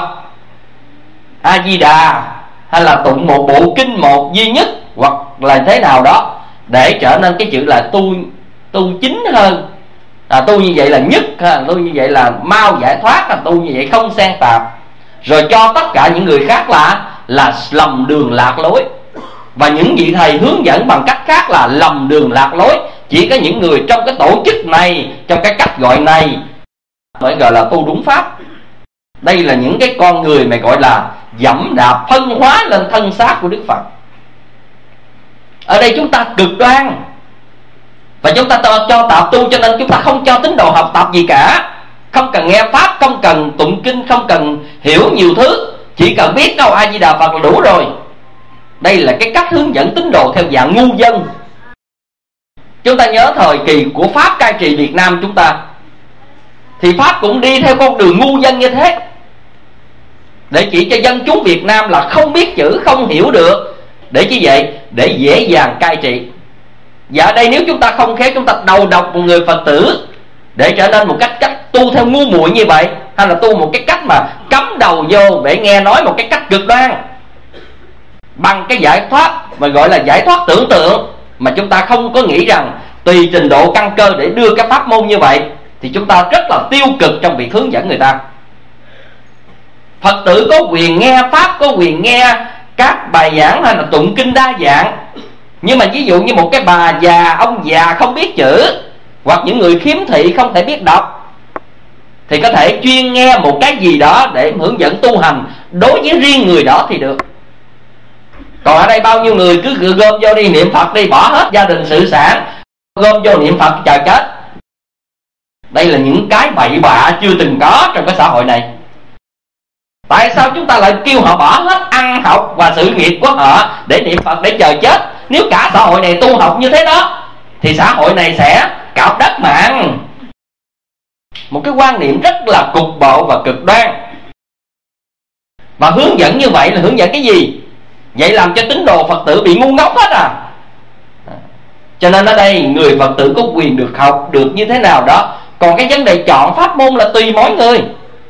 A Di Đà, hay là tụng một bộ kinh một duy nhất, hoặc là thế nào đó để trở nên cái chữ là tu chính hơn. Tu như vậy là nhất, tu như vậy là mau giải thoát, tu như vậy không xen tạp. Rồi cho tất cả những người khác là lầm đường lạc lối. Và những vị thầy hướng dẫn bằng cách khác là lầm đường lạc lối. Chỉ có những người trong cái tổ chức này, trong cái cách gọi này mới gọi là tu đúng pháp. Đây là những cái con người mà gọi là dẫm đạp phân hóa lên thân xác của Đức Phật. Ở đây chúng ta cực đoan, và chúng ta cho tạp tu, cho nên chúng ta không cho tín đồ học tập gì cả. Không cần nghe Pháp, không cần tụng kinh, không cần hiểu nhiều thứ, chỉ cần biết câu A Di Đà Phật là đủ rồi. Đây là cái cách hướng dẫn tín đồ theo dạng ngu dân. Chúng ta nhớ thời kỳ của Pháp cai trị Việt Nam chúng ta, thì Pháp cũng đi theo con đường ngu dân như thế, để chỉ cho dân chúng Việt Nam là không biết chữ, không hiểu được, Để chi vậy? Để dễ dàng cai trị. Và ở đây nếu chúng ta không khéo, chúng ta đầu độc một người Phật tử để trở nên một cách tu theo ngu muội như vậy, hay là tu một cái cách mà cắm đầu vô để nghe nói một cái cách cực đoan, bằng cái giải thoát mà gọi là giải thoát tưởng tượng, mà chúng ta không có nghĩ rằng tùy trình độ căn cơ để đưa cái pháp môn như vậy, thì chúng ta rất là tiêu cực trong việc hướng dẫn người ta. Phật tử có quyền nghe pháp, có quyền nghe các bài giảng hay là tụng kinh đa dạng. Nhưng mà ví dụ như một cái bà già, ông già không biết chữ, hoặc những người khiếm thị không thể biết đọc, thì có thể chuyên nghe một cái gì đó để hướng dẫn tu hành đối với riêng người đó thì được. Còn ở đây bao nhiêu người cứ gom vô đi niệm Phật đi, bỏ hết gia đình sự sản, gom vô niệm Phật chờ chết. Đây là những cái bậy bạ chưa từng có trong cái xã hội này. Tại sao chúng ta lại kêu họ bỏ hết ăn học và sự nghiệp của họ để niệm Phật để chờ chết? Nếu cả xã hội này tu học như thế đó thì xã hội này sẽ cạo đất mạng. Một cái quan niệm rất là cục bộ và cực đoan. Và hướng dẫn như vậy là hướng dẫn cái gì? Vậy làm cho tín đồ Phật tử bị ngu ngốc hết à. Cho nên ở đây người Phật tử có quyền được học được như thế nào đó. Còn cái vấn đề chọn pháp môn là tùy mỗi người.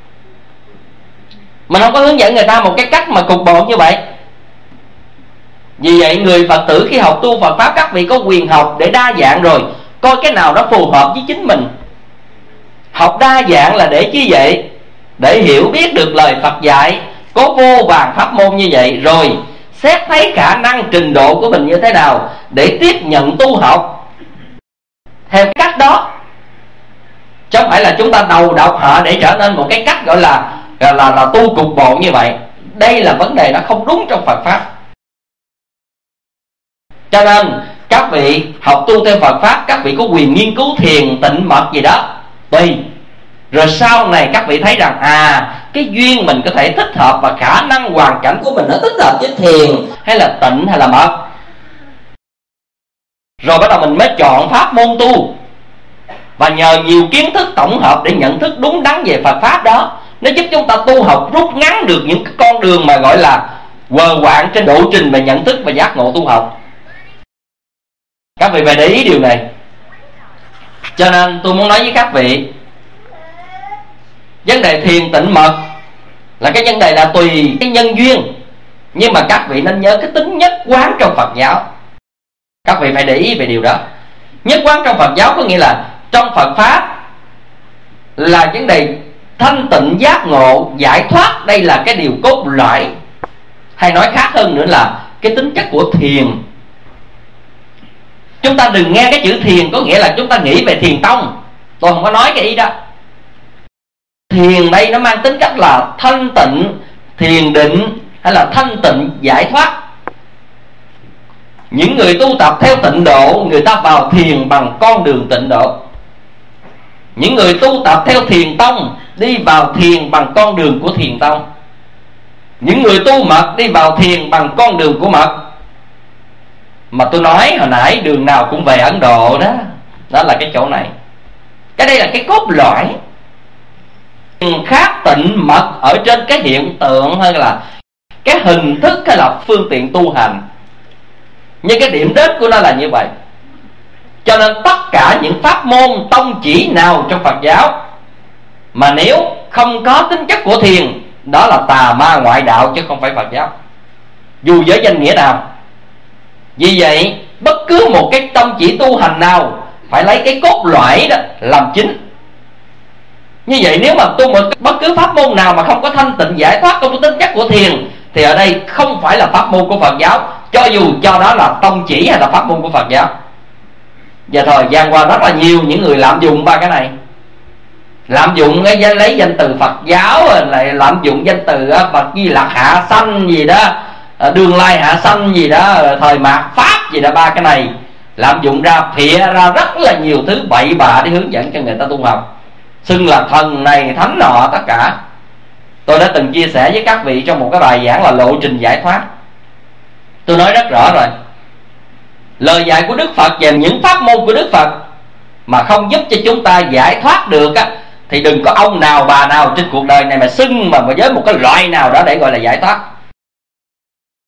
Mình không có hướng dẫn người ta một cái cách mà cục bộ như vậy. Vì vậy người Phật tử khi học tu Phật Pháp, các vị có quyền học để đa dạng rồi, coi cái nào đó phù hợp với chính mình. Học đa dạng là để chi vậy? Để hiểu biết được lời Phật dạy, có vô vàn pháp môn như vậy, rồi xét thấy khả năng trình độ của mình như thế nào để tiếp nhận tu học theo cách đó. Chứ không phải là chúng ta đầu độc họ để trở nên một cái cách gọi là tu cục bộ như vậy. Đây là vấn đề nó không đúng trong Phật Pháp. Cho nên các vị học tu theo Phật Pháp, các vị có quyền nghiên cứu thiền, tịnh mật gì đó tùy. Rồi sau này các vị thấy rằng cái duyên mình có thể thích hợp và khả năng hoàn cảnh của mình nó thích hợp với thiền hay là tịnh hay là mật, rồi bắt đầu mình mới chọn pháp môn tu. Và nhờ nhiều kiến thức tổng hợp để nhận thức đúng đắn về Phật Pháp đó, nó giúp chúng ta tu học rút ngắn được những cái con đường mà gọi là quờ quạng trên lộ trình về nhận thức và giác ngộ tu học. Các vị phải để ý điều này. Cho nên tôi muốn nói với các vị, vấn đề thiền tịnh mật là cái vấn đề là tùy cái nhân duyên. Nhưng mà các vị nên nhớ cái tính nhất quán trong Phật giáo. Các vị phải để ý về điều đó. Nhất quán trong Phật giáo có nghĩa là trong Phật Pháp là vấn đề thanh tịnh giác ngộ giải thoát. Đây là cái điều cốt lõi. Hay nói khác hơn nữa là cái tính chất của thiền. Chúng ta đừng nghe cái chữ thiền có nghĩa là chúng ta nghĩ về thiền tông. Tôi không có nói cái ý đó. Thiền đây nó mang tính chất là thanh tịnh, thiền định hay là thanh tịnh giải thoát. Những người tu tập theo tịnh độ, người ta vào thiền bằng con đường tịnh độ. Những người tu tập theo thiền tông đi vào thiền bằng con đường của thiền tông. Những người tu mật đi vào thiền bằng con đường của mật. Mà tôi nói hồi nãy đường nào cũng về Ấn Độ đó. Đó là cái chỗ này. Cái đây là cái cốt lõi. Khác tịnh mật ở trên cái hiện tượng hay là cái hình thức hay là phương tiện tu hành. Nhưng cái điểm đến của nó là như vậy. Cho nên tất cả những pháp môn tông chỉ nào trong Phật giáo mà nếu không có tính chất của thiền, đó là tà ma ngoại đạo chứ không phải Phật giáo, dù với danh nghĩa nào. Vì vậy bất cứ một cái tông chỉ tu hành nào phải lấy cái cốt lõi đó làm chính. Như vậy nếu mà tu một bất cứ pháp môn nào mà không có thanh tịnh giải thoát, không có tính chất của thiền, thì ở đây không phải là pháp môn của Phật giáo, cho dù cho đó là tông chỉ hay là pháp môn của Phật giáo. Và thời gian qua rất là nhiều những người lạm dụng ba cái này. Lạm dụng lấy danh từ Phật giáo, lại lạm dụng danh từ Phật Di Lặc hạ sanh gì đó, Đường Lai hạ sanh gì đó, thời mạt Pháp gì đó, ba cái này lạm dụng ra, phịa ra rất là nhiều thứ bậy bạ để hướng dẫn cho người ta tu học, xưng là thần này thánh nọ tất cả. Tôi đã từng chia sẻ với các vị trong một cái bài giảng là lộ trình giải thoát. Tôi nói rất rõ rồi, lời dạy của Đức Phật về những pháp môn của Đức Phật mà không giúp cho chúng ta giải thoát được á, thì đừng có ông nào bà nào trên cuộc đời này mà xưng mà với một cái loại nào đó để gọi là giải thoát.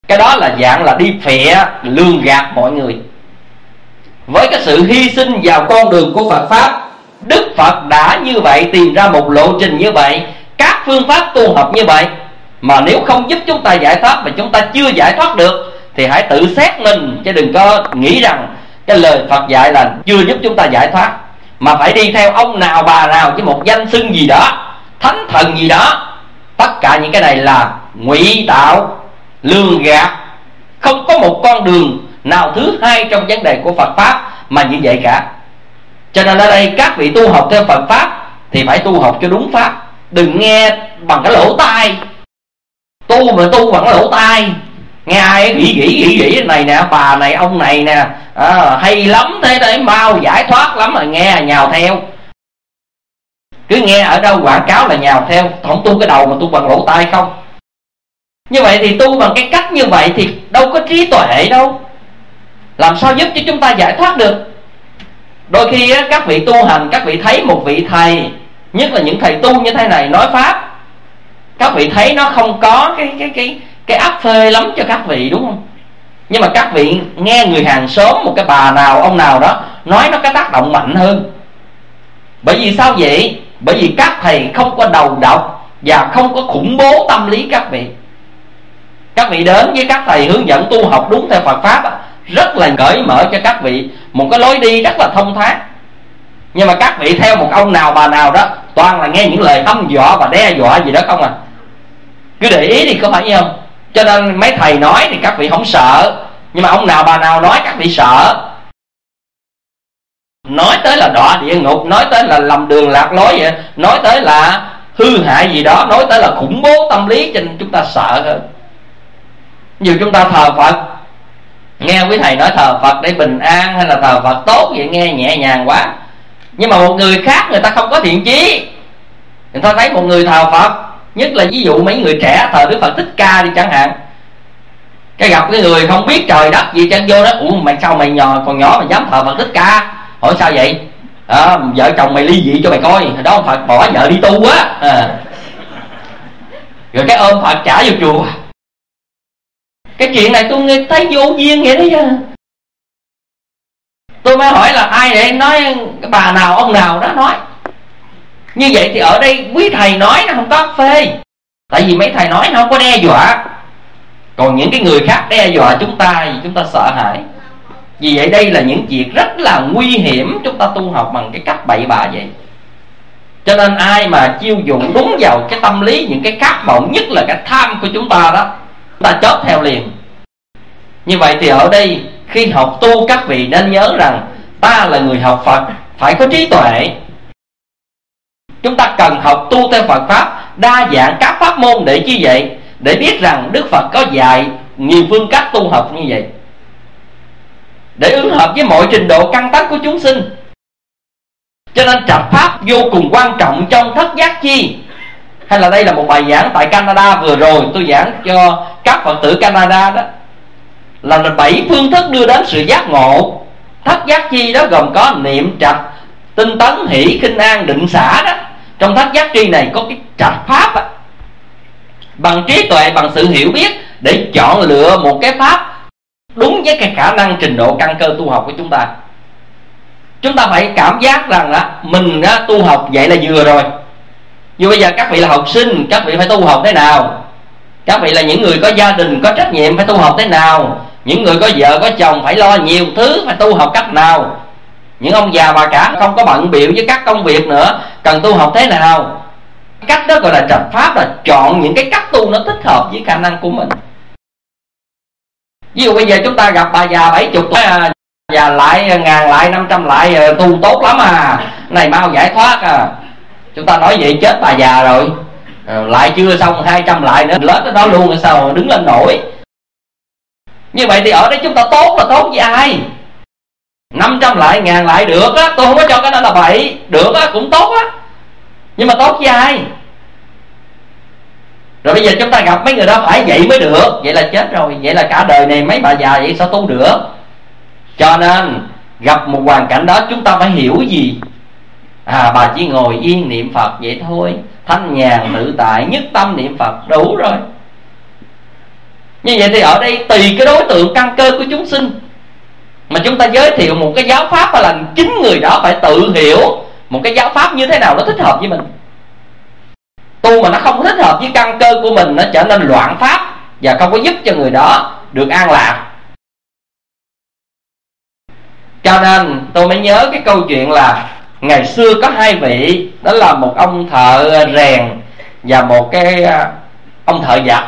Cái đó là dạng là đi phịa, lường gạt mọi người. Với cái sự hy sinh vào con đường của Phật Pháp, Đức Phật đã như vậy, tìm ra một lộ trình như vậy, các phương pháp tu học như vậy. Mà nếu không giúp chúng ta giải thoát, mà chúng ta chưa giải thoát được, thì hãy tự xét mình, chứ đừng có nghĩ rằng cái lời Phật dạy là chưa giúp chúng ta giải thoát, mà phải đi theo ông nào bà nào với một danh xưng gì đó, thánh thần gì đó. Tất cả những cái này là ngụy tạo, lường gạt, không có một con đường nào thứ hai trong vấn đề của Phật Pháp mà như vậy cả. Cho nên ở đây các vị tu học theo Phật Pháp thì phải tu học cho đúng Pháp. Đừng nghe bằng cái lỗ tai. Tu mà tu bằng cái lỗ tai, nghe ai nghĩ này nè, bà này, ông này nè, hay lắm, thế đấy, mau giải thoát lắm, rồi nghe nhào theo. Cứ nghe ở đâu quảng cáo là nhào theo, không tu cái đầu mà tu bằng lỗ tai không. Như vậy thì tu bằng cái cách như vậy thì đâu có trí tuệ đâu, làm sao giúp cho chúng ta giải thoát được. Đôi khi các vị tu hành, các vị thấy một vị thầy, nhất là những thầy tu như thế này nói Pháp, các vị thấy nó không có cái áp phê lắm cho các vị, đúng không? Nhưng mà các vị nghe người hàng xóm, một cái bà nào, ông nào đó nói nó có tác động mạnh hơn. Bởi vì sao vậy? Bởi vì các thầy không có đầu độc và không có khủng bố tâm lý các vị. Các vị đến với các thầy hướng dẫn tu học đúng theo Phật Pháp, rất là cởi mở cho các vị một cái lối đi rất là thông thoáng. Nhưng mà các vị theo một ông nào bà nào đó, toàn là nghe những lời hăm dọa và đe dọa gì đó không à. Cứ để ý thì có phải không? Cho nên mấy thầy nói thì các vị không sợ, nhưng mà ông nào bà nào nói các vị sợ. Nói tới là đọa địa ngục, nói tới là lầm đường lạc lối vậy, nói tới là hư hại gì đó, nói tới là khủng bố tâm lý, cho nên chúng ta sợ hơn. Dù chúng ta thờ Phật, nghe quý thầy nói thờ Phật để bình an hay là thờ Phật tốt vậy, nghe nhẹ nhàng quá. Nhưng mà một người khác, người ta không có thiện chí, người ta thấy một người thờ Phật, nhất là ví dụ mấy người trẻ thờ Đức Phật Thích Ca đi chẳng hạn, cái gặp cái người không biết trời đất gì chân vô đó, ủa mày sao mày còn nhỏ mà dám thờ Phật Thích Ca? Hỏi sao vậy? Vợ chồng mày ly dị cho mày coi, đó ông Phật bỏ vợ đi tu á. Rồi cái ôm Phật trả vô chùa. Cái chuyện này tôi nghe thấy vô duyên vậy đấy chứ. Tôi mới hỏi là ai để nói, cái bà nào ông nào đó nói. Như vậy thì ở đây quý thầy nói nó không có phê, tại vì mấy thầy nói nó không có đe dọa. Còn những cái người khác đe dọa chúng ta thì chúng ta sợ hãi. Vì vậy đây là những việc rất là nguy hiểm, chúng ta tu học bằng cái cách bậy bạ vậy. Cho nên ai mà chiêu dụng đúng vào cái tâm lý, những cái khát vọng, nhất là cái tham của chúng ta đó, chúng ta chớp theo liền. Như vậy thì ở đây khi học tu, các vị nên nhớ rằng ta là người học Phật, phải có trí tuệ. Chúng ta cần học tu theo Phật Pháp, đa dạng các pháp môn để chi vậy? Để biết rằng Đức Phật có dạy nhiều phương cách tu học như vậy, để ứng hợp với mọi trình độ căn tánh của chúng sinh. Cho nên trạch pháp vô cùng quan trọng trong thất giác chi. Hay là đây là một bài giảng tại Canada vừa rồi, tôi giảng cho các Phật tử Canada đó, là 7 phương thức đưa đến sự giác ngộ. Thất giác chi đó gồm có niệm, trạch, tinh tấn, hỷ, khinh an, định xả đó. Trong thất giác tri này có cái trạch pháp á, bằng trí tuệ, bằng sự hiểu biết để chọn lựa một cái pháp đúng với cái khả năng trình độ căn cơ tu học của chúng ta. Chúng ta phải cảm giác rằng mình tu học vậy là vừa rồi. Như bây giờ các vị là học sinh, các vị phải tu học thế nào? Các vị là những người có gia đình, có trách nhiệm, phải tu học thế nào? Những người có vợ, có chồng, phải lo nhiều thứ, phải tu học cách nào? Những ông già bà cả không có bận bịu với các công việc nữa, cần tu học thế nào? Cách đó gọi là trạch pháp, là chọn những cái cách tu nó thích hợp với khả năng của mình. Ví dụ bây giờ chúng ta gặp bà già 70 tuổi, già lại 1000 lại 500 lại tu tốt lắm này mau giải thoát Chúng ta nói vậy chết bà già rồi, lại chưa xong 200 lại nữa, lết tới đó luôn rồi sao đứng lên nổi. Như vậy thì ở đây chúng ta tốt là tốt với ai? 500 lại 1000 lại được á, tôi không có cho cái đó là bậy, được á cũng tốt á, nhưng mà tốt với ai? Rồi bây giờ chúng ta gặp mấy người đó phải vậy mới được, vậy là chết rồi, vậy là cả đời này mấy bà già vậy sao tu được? Cho nên gặp một hoàn cảnh đó chúng ta phải hiểu gì? Bà chỉ ngồi yên niệm Phật vậy thôi, thanh nhàn tự tại, nhất tâm niệm Phật đủ rồi. Như vậy thì ở đây tùy cái đối tượng căn cơ của chúng sinh mà chúng ta giới thiệu một cái giáo pháp, và là chính người đó phải tự hiểu một cái giáo pháp như thế nào nó thích hợp với mình. Tu mà nó không thích hợp với căn cơ của mình, nó trở nên loạn pháp và không có giúp cho người đó được an lạc. Cho nên tôi mới nhớ cái câu chuyện là ngày xưa có hai vị, đó là một ông thợ rèn và một cái ông thợ giặt.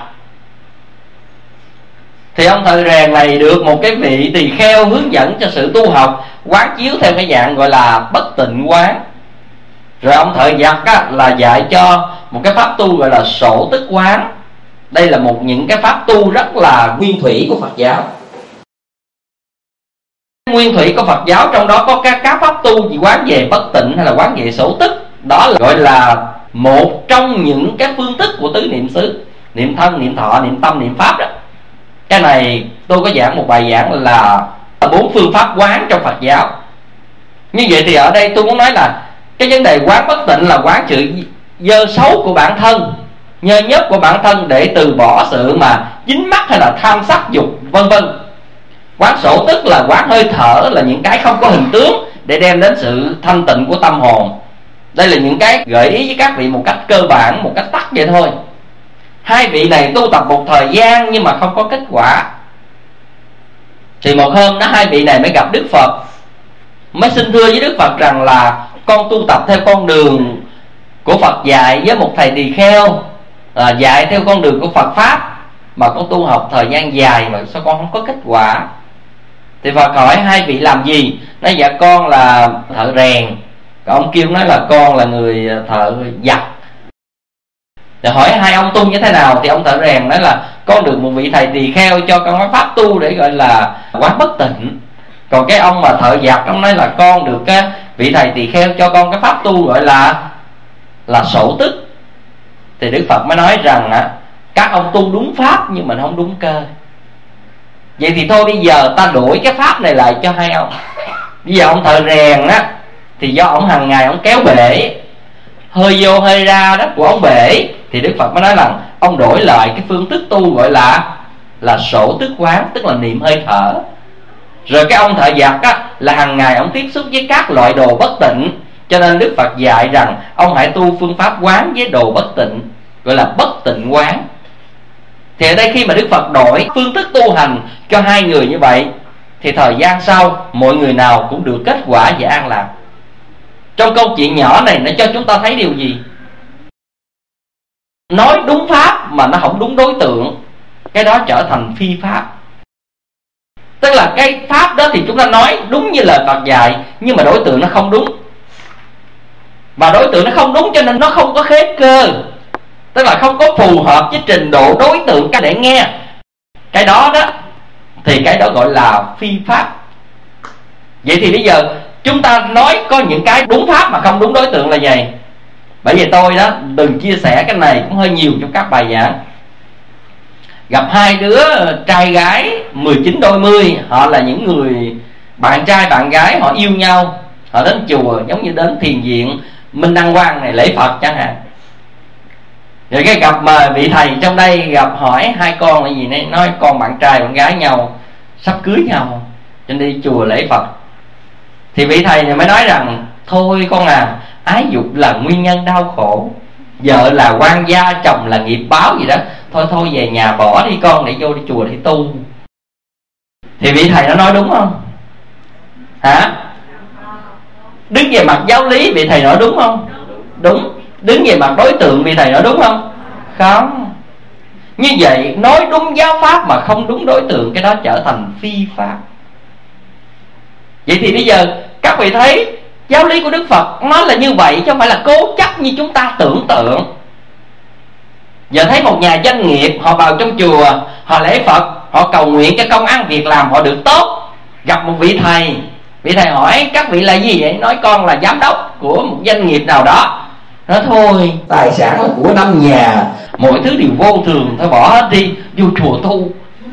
Thì ông thợ rèn này được một cái vị tỳ kheo hướng dẫn cho sự tu học, quán chiếu theo cái dạng gọi là bất tịnh quán. Rồi ông thợ giặt là dạy cho một cái pháp tu gọi là sổ tức quán. Đây là những cái pháp tu rất là nguyên thủy của Phật giáo. Nguyên thủy của Phật giáo trong đó có các pháp tu gì quán về bất tịnh hay là quán về sổ tức. Đó là gọi là một trong những cái phương thức của tứ niệm xứ: niệm thân, niệm thọ, niệm tâm, niệm pháp đó. Cái này tôi có giảng một bài giảng là 4 phương pháp quán trong Phật giáo. Như vậy thì ở đây tôi muốn nói là cái vấn đề quán bất tịnh là quán sự dơ xấu của bản thân, nhơ nhớp của bản thân để từ bỏ sự mà dính mắc hay là tham sắc dục vân vân. Quán sổ tức là quán hơi thở, là những cái không có hình tướng để đem đến sự thanh tịnh của tâm hồn. Đây là những cái gợi ý với các vị một cách cơ bản, một cách tắt vậy thôi. Hai vị này tu tập một thời gian nhưng mà không có kết quả. Thì một hôm đó hai vị này mới gặp Đức Phật, mới xin thưa với Đức Phật rằng là con tu tập theo con đường của Phật dạy với một thầy tỳ kheo, dạy theo con đường của Phật Pháp, mà con tu học thời gian dài mà sao con không có kết quả. Thì Phật hỏi hai vị làm gì? Nói dạ con là thợ rèn. Còn ông kia nói là con là người thợ giặt. Thì hỏi hai ông tu như thế nào? Thì ông thợ rèn nói là con được một vị thầy tỳ kheo cho con cái pháp tu để gọi là quán bất tịnh. Còn cái ông mà thợ giặt ông nói là con được cái vị thầy tỳ kheo cho con cái pháp tu gọi là sổ tức. Thì Đức Phật mới nói rằng các ông tu đúng pháp nhưng mà không đúng cơ. Vậy thì thôi bây giờ ta đổi cái pháp này lại cho hai ông. Bây giờ ông thợ rèn thì do ông hàng ngày ông kéo bể, hơi vô hơi ra đó của ông bể, thì Đức Phật mới nói rằng ông đổi lại cái phương thức tu gọi là sổ tức quán, tức là niệm hơi thở. Rồi cái ông thợ giặt là hàng ngày ông tiếp xúc với các loại đồ bất tịnh, cho nên Đức Phật dạy rằng ông hãy tu phương pháp quán với đồ bất tịnh, gọi là bất tịnh quán. Thì ở đây khi mà Đức Phật đổi phương thức tu hành cho hai người như vậy, thì thời gian sau mọi người nào cũng được kết quả và an lạc. Trong câu chuyện nhỏ này nó cho chúng ta thấy điều gì? Nói đúng pháp mà nó không đúng đối tượng, cái đó trở thành phi pháp. Tức là cái pháp đó thì chúng ta nói đúng như lời Phật dạy, nhưng mà đối tượng nó không đúng. Và đối tượng nó không đúng cho nên nó không có khế cơ, tức là không có phù hợp với trình độ đối tượng để nghe. Cái đó thì cái đó gọi là phi pháp. Vậy thì bây giờ chúng ta nói có những cái đúng pháp mà không đúng đối tượng là vậy. Bởi vì tôi đừng chia sẻ cái này cũng hơi nhiều trong các bài giảng. Gặp hai đứa trai gái 19 đôi mươi, họ là những người bạn trai bạn gái, họ yêu nhau, họ đến chùa giống như đến thiền viện Minh Đăng Quang này lễ Phật chẳng hạn. Rồi cái gặp mà vị thầy trong đây gặp hỏi hai con là gì này, nói con bạn trai bạn gái nhau sắp cưới nhau cho nên đi chùa lễ Phật. Thì vị thầy này mới nói rằng thôi con ái dục là nguyên nhân đau khổ, vợ là quan gia, chồng là nghiệp báo gì đó, thôi về nhà bỏ đi con, để vô đi chùa để tu. Thì vị thầy nó nói đúng không? Hả? Đứng về mặt giáo lý vị thầy nói đúng không? Đúng. Đứng về mặt đối tượng vị thầy nói đúng không? Không. Như vậy nói đúng giáo pháp mà không đúng đối tượng, cái đó trở thành phi pháp. Vậy thì bây giờ các vị thấy giáo lý của Đức Phật nó là như vậy, chứ không phải là cố chấp như chúng ta tưởng tượng. Giờ thấy một nhà doanh nghiệp, họ vào trong chùa, họ lễ Phật, họ cầu nguyện cho công ăn việc làm họ được tốt. Gặp một vị thầy hỏi các vị là gì vậy? Nói con là giám đốc của một doanh nghiệp nào đó. Nói thôi tài sản là của năm nhà, mọi thứ đều vô thường, thôi bỏ hết đi, vô chùa tu.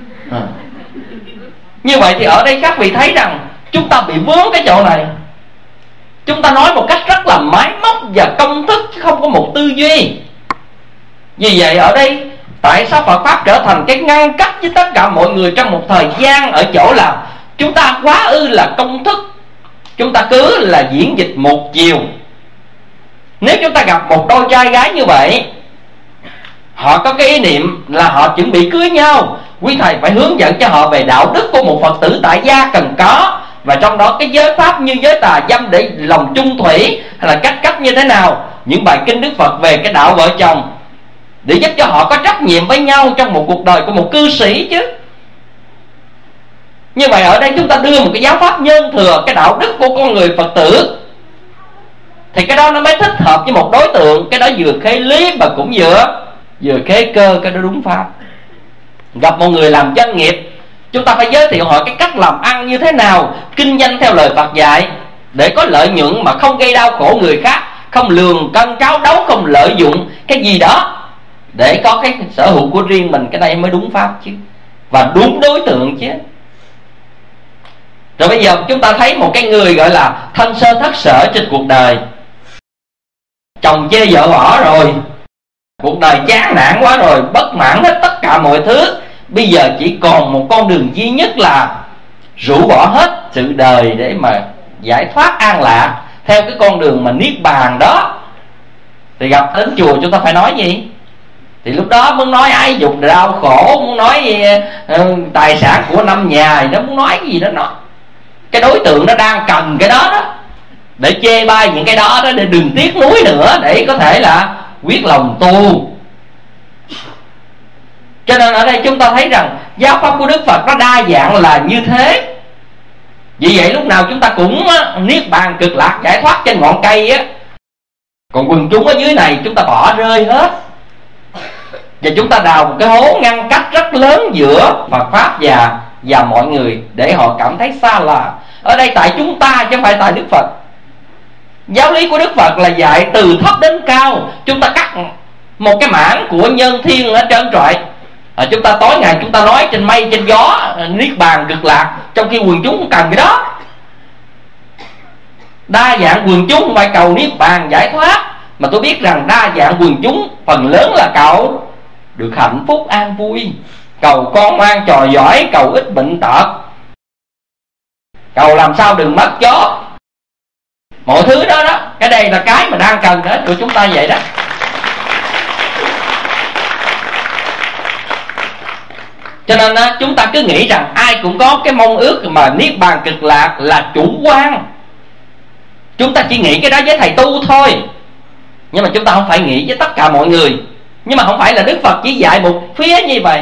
Như vậy thì ở đây các vị thấy rằng chúng ta bị vướng cái chỗ này. Chúng ta nói một cách rất là máy móc và công thức, chứ không có một tư duy. Vì vậy ở đây Tại sao Phật Pháp trở thành cái ngăn cách với tất cả mọi người trong một thời gian, ở chỗ là chúng ta quá ư là công thức, chúng ta cứ là diễn dịch một chiều. Nếu chúng ta gặp một đôi trai gái như vậy, họ có cái ý niệm là họ chuẩn bị cưới nhau, quý thầy phải hướng dẫn cho họ về đạo đức của một Phật tử tại gia cần có, và trong đó cái giới pháp như giới tà dâm để lòng chung thủy, hay là cách như thế nào, những bài kinh Đức Phật về cái đạo vợ chồng, để giúp cho họ có trách nhiệm với nhau trong một cuộc đời của một cư sĩ chứ. Như vậy ở đây chúng ta đưa một cái giáo pháp nhân thừa, cái đạo đức của con người Phật tử, thì cái đó nó mới thích hợp với một đối tượng. Cái đó vừa khế lý mà cũng vừa khế cơ, cái đó đúng pháp. Gặp một người làm doanh nghiệp, chúng ta phải giới thiệu họ cái cách làm ăn như thế nào, kinh doanh theo lời Phật dạy, để có lợi nhuận mà không gây đau khổ người khác, không lường cân tráo đấu, không lợi dụng cái gì đó để có cái sở hữu của riêng mình. Cái này mới đúng pháp chứ, và đúng đối tượng chứ. Rồi bây giờ chúng ta thấy một cái người gọi là thân sơ thất sở trên cuộc đời, chồng chê vợ bỏ rồi, cuộc đời chán nản quá rồi, bất mãn hết tất cả mọi thứ. Bây giờ chỉ còn một con đường duy nhất là rũ bỏ hết sự đời để mà giải thoát an lạc theo cái con đường mà niết bàn đó. Thì gặp đến chùa chúng ta phải nói gì? Thì lúc đó muốn nói ái dục đau khổ, muốn nói tài sản của năm nhà, nó muốn nói cái gì đó nói. Cái đối tượng nó đang cần cái đó đó, để chê bai những cái đó đó, để đừng tiếc nuối nữa, để có thể là quyết lòng tu. Cho nên ở đây chúng ta thấy rằng giáo pháp của Đức Phật nó đa dạng là như thế. Vì vậy lúc nào chúng ta cũng niết bàn cực lạc giải thoát trên ngọn cây á, còn quần chúng ở dưới này chúng ta bỏ rơi hết. Và chúng ta đào một cái hố ngăn cách rất lớn giữa Phật Pháp và mọi người, để họ cảm thấy xa lạ. Ở đây tại chúng ta chứ không phải tại Đức Phật. Giáo lý của Đức Phật là dạy từ thấp đến cao. Chúng ta cắt một cái mảng của nhân thiên ở trơn trọi, chúng ta tối ngày chúng ta nói trên mây trên gió niết bàn cực lạc, trong khi quần chúng không cần cái đó. Đa dạng quần chúng không phải cầu niết bàn giải thoát, mà tôi biết rằng đa dạng quần chúng phần lớn là cầu được hạnh phúc an vui, cầu con ngoan trò giỏi, cầu ít bệnh tật, cầu làm sao đừng mất chó, mọi thứ đó đó. Cái đây là cái mà đang cần hết của chúng ta vậy đó. Cho nên chúng ta cứ nghĩ rằng ai cũng có cái mong ước mà niết bàn cực lạc là chủ quan. Chúng ta chỉ nghĩ cái đó với thầy tu thôi, nhưng mà chúng ta không phải nghĩ với tất cả mọi người. Nhưng mà không phải là Đức Phật chỉ dạy một phía như vậy.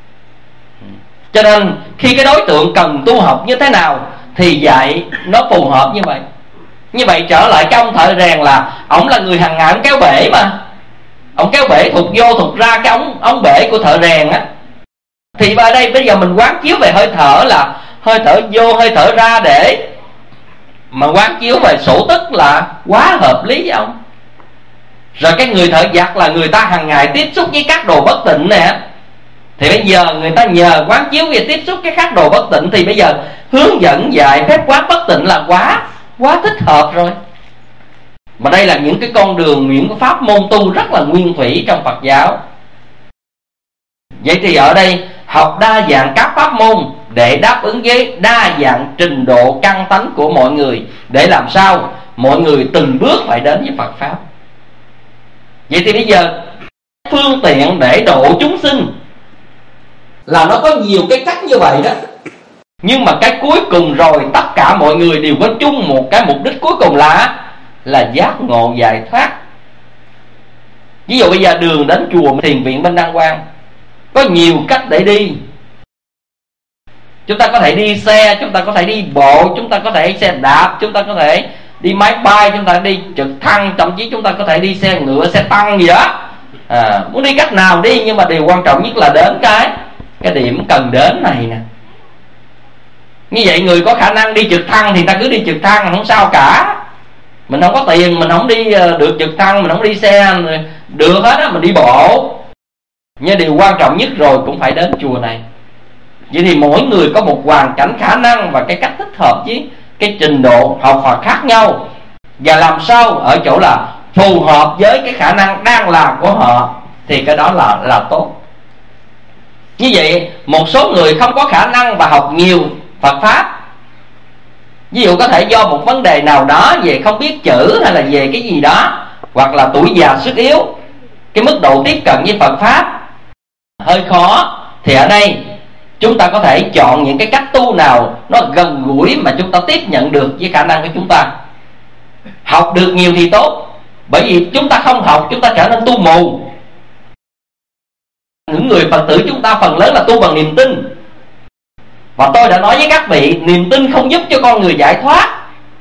Cho nên khi cái đối tượng cần tu học như thế nào thì dạy nó phù hợp như vậy. Như vậy trở lại cái ông thợ rèn là ổng là người hàng ngày ổng kéo bể mà, ổng kéo bể thụt vô thụt ra cái ống bể của thợ rèn á. Thì ở đây bây giờ mình quán chiếu về hơi thở là hơi thở vô hơi thở ra, để mà quán chiếu về sổ tức là quá hợp lý với ông. Rồi cái người thợ giặt là người ta hàng ngày tiếp xúc với các đồ bất tịnh nè, thì bây giờ người ta nhờ quán chiếu về tiếp xúc cái các đồ bất tịnh, thì bây giờ hướng dẫn dạy phép quán bất tịnh là quá thích hợp rồi. Mà đây là những cái con đường, những cái pháp môn tu rất là nguyên thủy trong Phật giáo. Vậy thì ở đây học đa dạng các pháp môn để đáp ứng với đa dạng trình độ căn tánh của mọi người, để làm sao mọi người từng bước phải đến với Phật Pháp. Vậy thì bây giờ phương tiện để độ chúng sinh là nó có nhiều cái cách như vậy đó. Nhưng mà cái cuối cùng rồi tất cả mọi người đều có chung một cái mục đích cuối cùng là giác ngộ giải thoát. Ví dụ bây giờ đường đến chùa Thiền Viện Minh Đăng Quang có nhiều cách để đi. Chúng ta có thể đi xe, chúng ta có thể đi bộ, chúng ta có thể xe đạp, chúng ta có thể đi máy bay, chúng ta đi trực thăng, thậm chí chúng ta có thể đi xe ngựa, xe tăng gì đó. Muốn đi cách nào đi, nhưng mà điều quan trọng nhất là đến cái điểm cần đến này nè. Như vậy người có khả năng đi trực thăng thì ta cứ đi trực thăng, không sao cả. Mình không có tiền, mình không đi được trực thăng, mình không đi xe được hết á, mình đi bộ. Nhưng điều quan trọng nhất rồi cũng phải đến chùa này. Vậy thì mỗi người có một hoàn cảnh khả năng và cái cách thích hợp với cái trình độ học Phật khác nhau, và làm sao ở chỗ là phù hợp với cái khả năng đang làm của họ, thì cái đó là tốt. Như vậy một số người không có khả năng và học nhiều Phật Pháp, ví dụ có thể do một vấn đề nào đó về không biết chữ hay là về cái gì đó, hoặc là tuổi già sức yếu, cái mức độ tiếp cận với Phật Pháp hơi khó, thì ở đây chúng ta có thể chọn những cái cách tu nào nó gần gũi mà chúng ta tiếp nhận được với khả năng của chúng ta. Học được nhiều thì tốt, bởi vì chúng ta không học chúng ta trở nên tu mù. Những người Phật tử chúng ta phần lớn là tu bằng niềm tin. Và tôi đã nói với các vị, niềm tin không giúp cho con người giải thoát.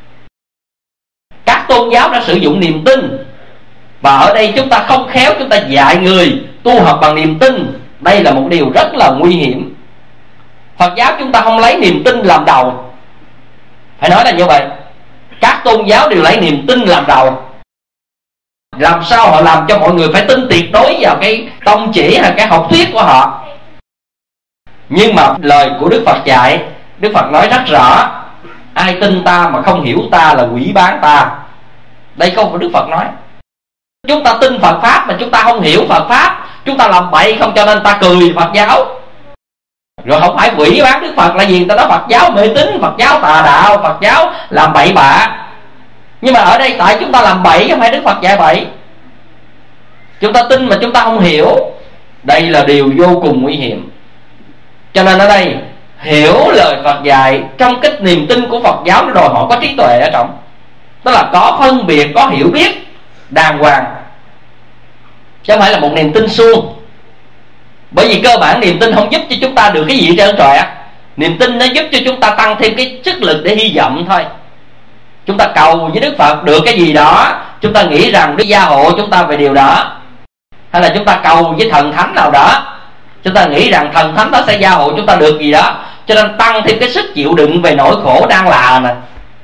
Các tôn giáo đã sử dụng niềm tin, và ở đây chúng ta không khéo, chúng ta dạy người tu học bằng niềm tin. Đây là một điều rất là nguy hiểm. Phật giáo chúng ta không lấy niềm tin làm đầu, phải nói là như vậy. Các tôn giáo đều lấy niềm tin làm đầu. Làm sao họ làm cho mọi người phải tin tuyệt đối vào cái tông chỉ hay cái học thuyết của họ. Nhưng mà lời của Đức Phật dạy, Đức Phật nói rất rõ: ai tin ta mà không hiểu ta là quỷ bán ta. Đây câu của Đức Phật nói. Chúng ta tin Phật Pháp mà chúng ta không hiểu Phật Pháp, chúng ta làm bậy không, cho nên ta cười Phật giáo. Rồi không phải quỷ bán Đức Phật là gì? Người ta nói Phật giáo mê tín, Phật giáo tà đạo, Phật giáo làm bậy bạ. Nhưng mà ở đây tại chúng ta làm bậy, không phải Đức Phật dạy bậy. Chúng ta tin mà chúng ta không hiểu, đây là điều vô cùng nguy hiểm. Cho nên ở đây hiểu lời Phật dạy trong cái niềm tin của Phật giáo, nó đòi hỏi có trí tuệ ở trong, tức là có phân biệt, có hiểu biết đàng hoàng, chứ không phải là một niềm tin suông. Bởi vì cơ bản niềm tin không giúp cho chúng ta được cái gì trơn trọi á. Niềm tin nó giúp cho chúng ta tăng thêm cái sức lực để hy vọng thôi. Chúng ta cầu với Đức Phật được cái gì đó, chúng ta nghĩ rằng Đức gia hộ chúng ta về điều đó. Hay là chúng ta cầu với thần thánh nào đó, chúng ta nghĩ rằng thần thánh đó sẽ gia hộ chúng ta được gì đó, cho nên tăng thêm cái sức chịu đựng về nỗi khổ đang là nè.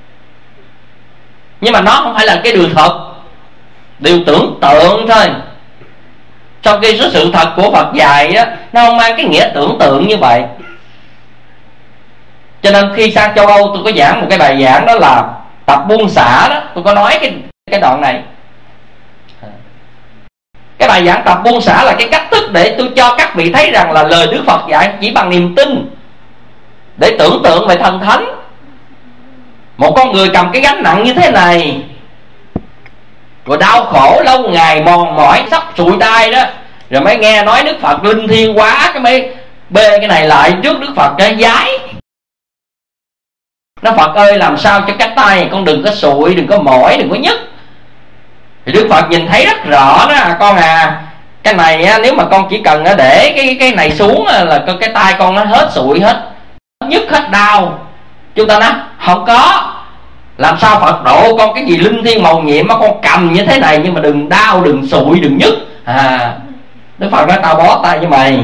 Nhưng mà nó không phải là cái điều thật, điều tưởng tượng thôi. Trong khi số sự thật của Phật dạy á, nó không mang cái nghĩa tưởng tượng như vậy. Cho nên khi sang châu Âu, tôi có giảng một cái bài giảng, đó là tập buông xả đó. Tôi có nói cái đoạn này. Cái bài giảng tập buông xả là cái cách thức để tôi cho các vị thấy rằng là lời Đức Phật dạy chỉ bằng niềm tin, để tưởng tượng về thần thánh. Một con người cầm cái gánh nặng như thế này, rồi đau khổ lâu ngày, mòn mỏi sắp sụi tay đó, rồi mới nghe nói Đức Phật linh thiêng quá, cái mới bê cái này lại trước Đức Phật cái giái. Nó Phật ơi, làm sao cho cái tay con đừng có sụi, đừng có mỏi, đừng có nhức. Thì Đức Phật nhìn thấy rất rõ đó: con à, cái này nếu mà con chỉ cần để cái này xuống là cái tay con nó hết sụi, hết nhức, hết đau. Chúng ta nói không có, làm sao Phật độ con cái gì linh thiêng mầu nhiệm mà con cầm như thế này nhưng mà đừng đau, đừng sụi, đừng nhức. Đức Phật nói tao bó tay với mày.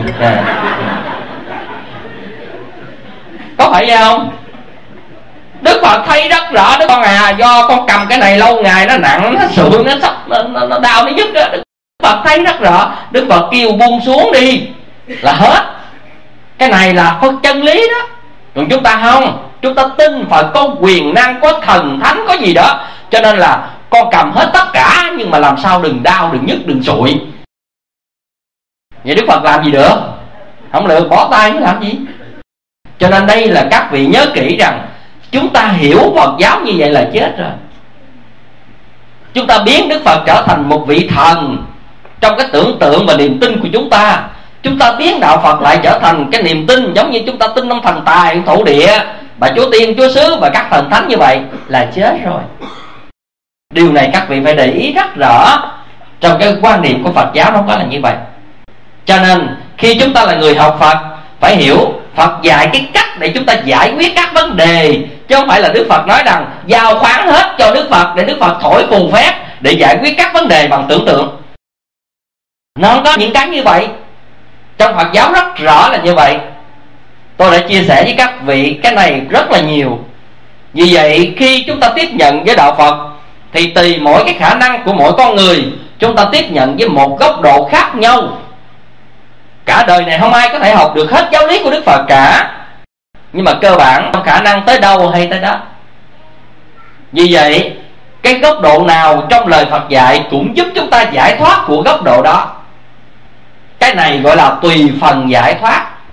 Có phải vậy không? Đức Phật thấy rất rõ đó: con à, do con cầm cái này lâu ngày nó nặng, nó sụi, nó sắp, nó đau, nó nhức đó. Đức Phật thấy rất rõ. Đức Phật kêu buông xuống đi là hết. Cái này là có chân lý đó. Còn chúng ta không, chúng ta tin Phật có quyền năng, có thần thánh, có gì đó, cho nên là con cầm hết tất cả, nhưng mà làm sao đừng đau, đừng nhức, đừng sụi. Vậy Đức Phật làm gì được? Không được, bỏ tay mới làm gì. Cho nên đây là các vị nhớ kỹ rằng chúng ta hiểu Phật giáo như vậy là chết rồi. Chúng ta biến Đức Phật trở thành một vị thần trong cái tưởng tượng và niềm tin của chúng ta. Chúng ta biến đạo Phật lại trở thành cái niềm tin giống như chúng ta tin ông thần tài, ông thổ địa, bà chúa tiên, chúa xứ và các thần thánh, như vậy là chết rồi. Điều này các vị phải để ý rất rõ. Trong cái quan niệm của Phật giáo nó có là như vậy. Cho nên khi chúng ta là người học Phật, phải hiểu Phật dạy cái cách để chúng ta giải quyết các vấn đề, chứ không phải là Đức Phật nói rằng giao khoán hết cho Đức Phật để Đức Phật thổi phù phép để giải quyết các vấn đề bằng tưởng tượng. Nó không có những cái như vậy. Trong Phật giáo rất rõ là như vậy. Tôi đã chia sẻ với các vị cái này rất là nhiều. Vì vậy khi chúng ta tiếp nhận với đạo Phật thì tùy mỗi cái khả năng của mỗi con người, chúng ta tiếp nhận với một góc độ khác nhau. Cả đời này không ai có thể học được hết giáo lý của Đức Phật cả, nhưng mà cơ bản trong khả năng tới đâu hay tới đó. Vì vậy cái góc độ nào trong lời Phật dạy cũng giúp chúng ta giải thoát của góc độ đó. Cái này gọi là tùy phần giải thoát.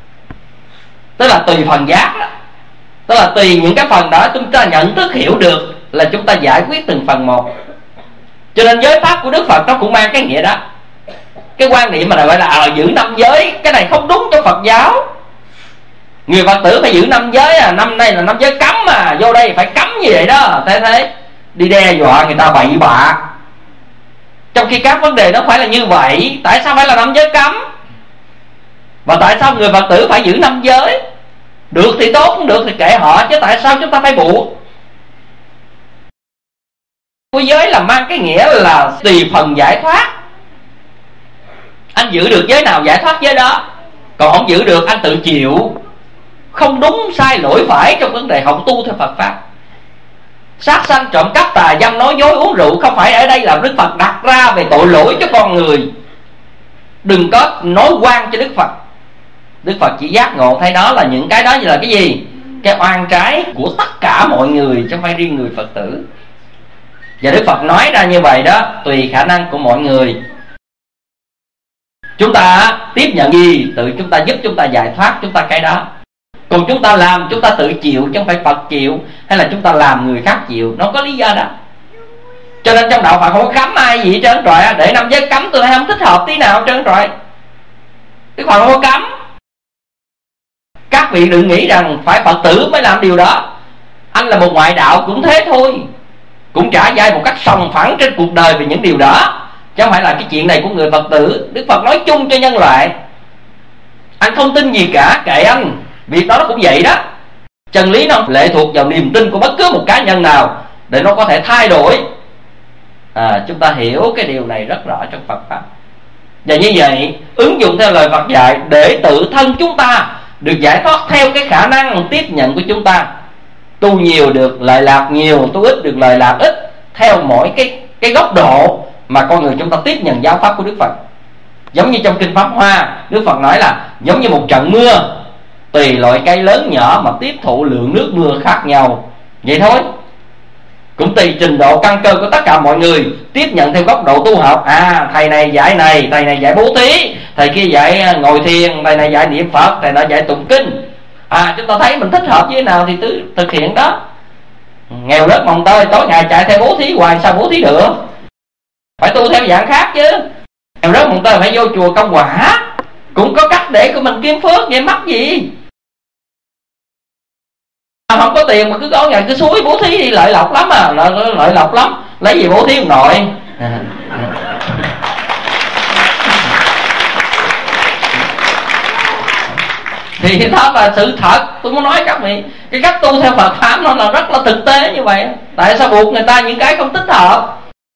Tức là tùy phần giác đó. Tức là tùy những cái phần đó chúng ta nhận thức hiểu được là chúng ta giải quyết từng phần một. Cho nên giới pháp của Đức Phật nó cũng mang cái nghĩa đó. Cái quan niệm mà gọi là giữ 5 giới, cái này không đúng trong Phật giáo. Người Phật tử phải giữ 5 giới à, năm nay là 5 giới cấm mà, vô đây phải cấm như vậy đó. Thế đi đe dọa người ta bậy bạ, trong khi các vấn đề nó phải là như vậy. Tại sao phải là 5 giới cấm? Và tại sao người Phật tử phải giữ 5 giới? Được thì tốt, không được thì kệ họ, chứ tại sao chúng ta phải buộc? Cái giới là mang cái nghĩa là tùy phần giải thoát. Anh giữ được giới nào giải thoát giới đó, còn không giữ được anh tự chịu. Không đúng sai lỗi phải trong vấn đề học tu theo Phật pháp. Sát sanh, trộm cắp, tà dâm, nói dối, uống rượu không phải ở đây là Đức Phật đặt ra về tội lỗi cho con người. Đừng có nói oan cho Đức Phật. Đức Phật chỉ giác ngộ thấy đó là những cái đó như là cái gì? Cái oan trái của tất cả mọi người, chứ không phải riêng người Phật tử. Và Đức Phật nói ra như vậy đó, tùy khả năng của mọi người. Chúng ta tiếp nhận gì, tự chúng ta giúp chúng ta giải thoát chúng ta cái đó. Còn chúng ta làm, chúng ta tự chịu, chứ không phải Phật chịu, hay là chúng ta làm người khác chịu. Nó có lý do đó. Cho nên trong đạo Phật không có cấm ai gì hết trơn trọi. Để 5 giới cấm tôi thấy không thích hợp tí nào hết trơn trọi. Đức Phật không có cấm. Các vị đừng nghĩ rằng phải Phật tử mới làm điều đó. Anh là một ngoại đạo cũng thế thôi, cũng trả vai một cách sòng phẳng trên cuộc đời về những điều đó, chứ không phải là cái chuyện này của người Phật tử. Đức Phật nói chung cho nhân loại. Anh không tin gì cả, kệ anh, việc đó nó cũng vậy đó. Chân lý nó lệ thuộc vào niềm tin của bất cứ một cá nhân nào để nó có thể thay đổi. Chúng ta hiểu cái điều này rất rõ trong Phật pháp. Và như vậy ứng dụng theo lời Phật dạy để tự thân chúng ta được giải thoát theo cái khả năng tiếp nhận của chúng ta. Tu nhiều được lợi lạc nhiều, tu ít được lợi lạc ít, theo mỗi cái góc độ mà con người chúng ta tiếp nhận giáo pháp của Đức Phật. Giống như trong Kinh Pháp Hoa, Đức Phật nói là giống như một trận mưa, tùy loại cây lớn nhỏ mà tiếp thụ lượng nước mưa khác nhau. Vậy thôi. Cũng tùy trình độ căn cơ của tất cả mọi người tiếp nhận theo góc độ tu học. Thầy này, thầy này dạy bố thí, thầy kia dạy ngồi thiền, thầy này dạy niệm Phật, thầy này dạy tụng kinh. Chúng ta thấy mình thích hợp với nào thì thực hiện đó. Nghèo rớt mồng tơi, tối ngày chạy theo bố thí hoài sao bố thí được? Phải tu theo dạng khác chứ. Nghèo rớt mồng tơi phải vô chùa công quả, cũng có cách để của mình kiếm phước, vậy mắc gì? Không có tiền mà cứ có ngày cứ suối bố thí đi, lợi lộc lắm à, lợi lộc lắm. Lấy gì bố thí ông nội? Thì đó là sự thật. Tôi muốn nói các vị, cái cách tu theo Phật pháp nó là rất là thực tế như vậy. Tại sao buộc người ta những cái không thích hợp?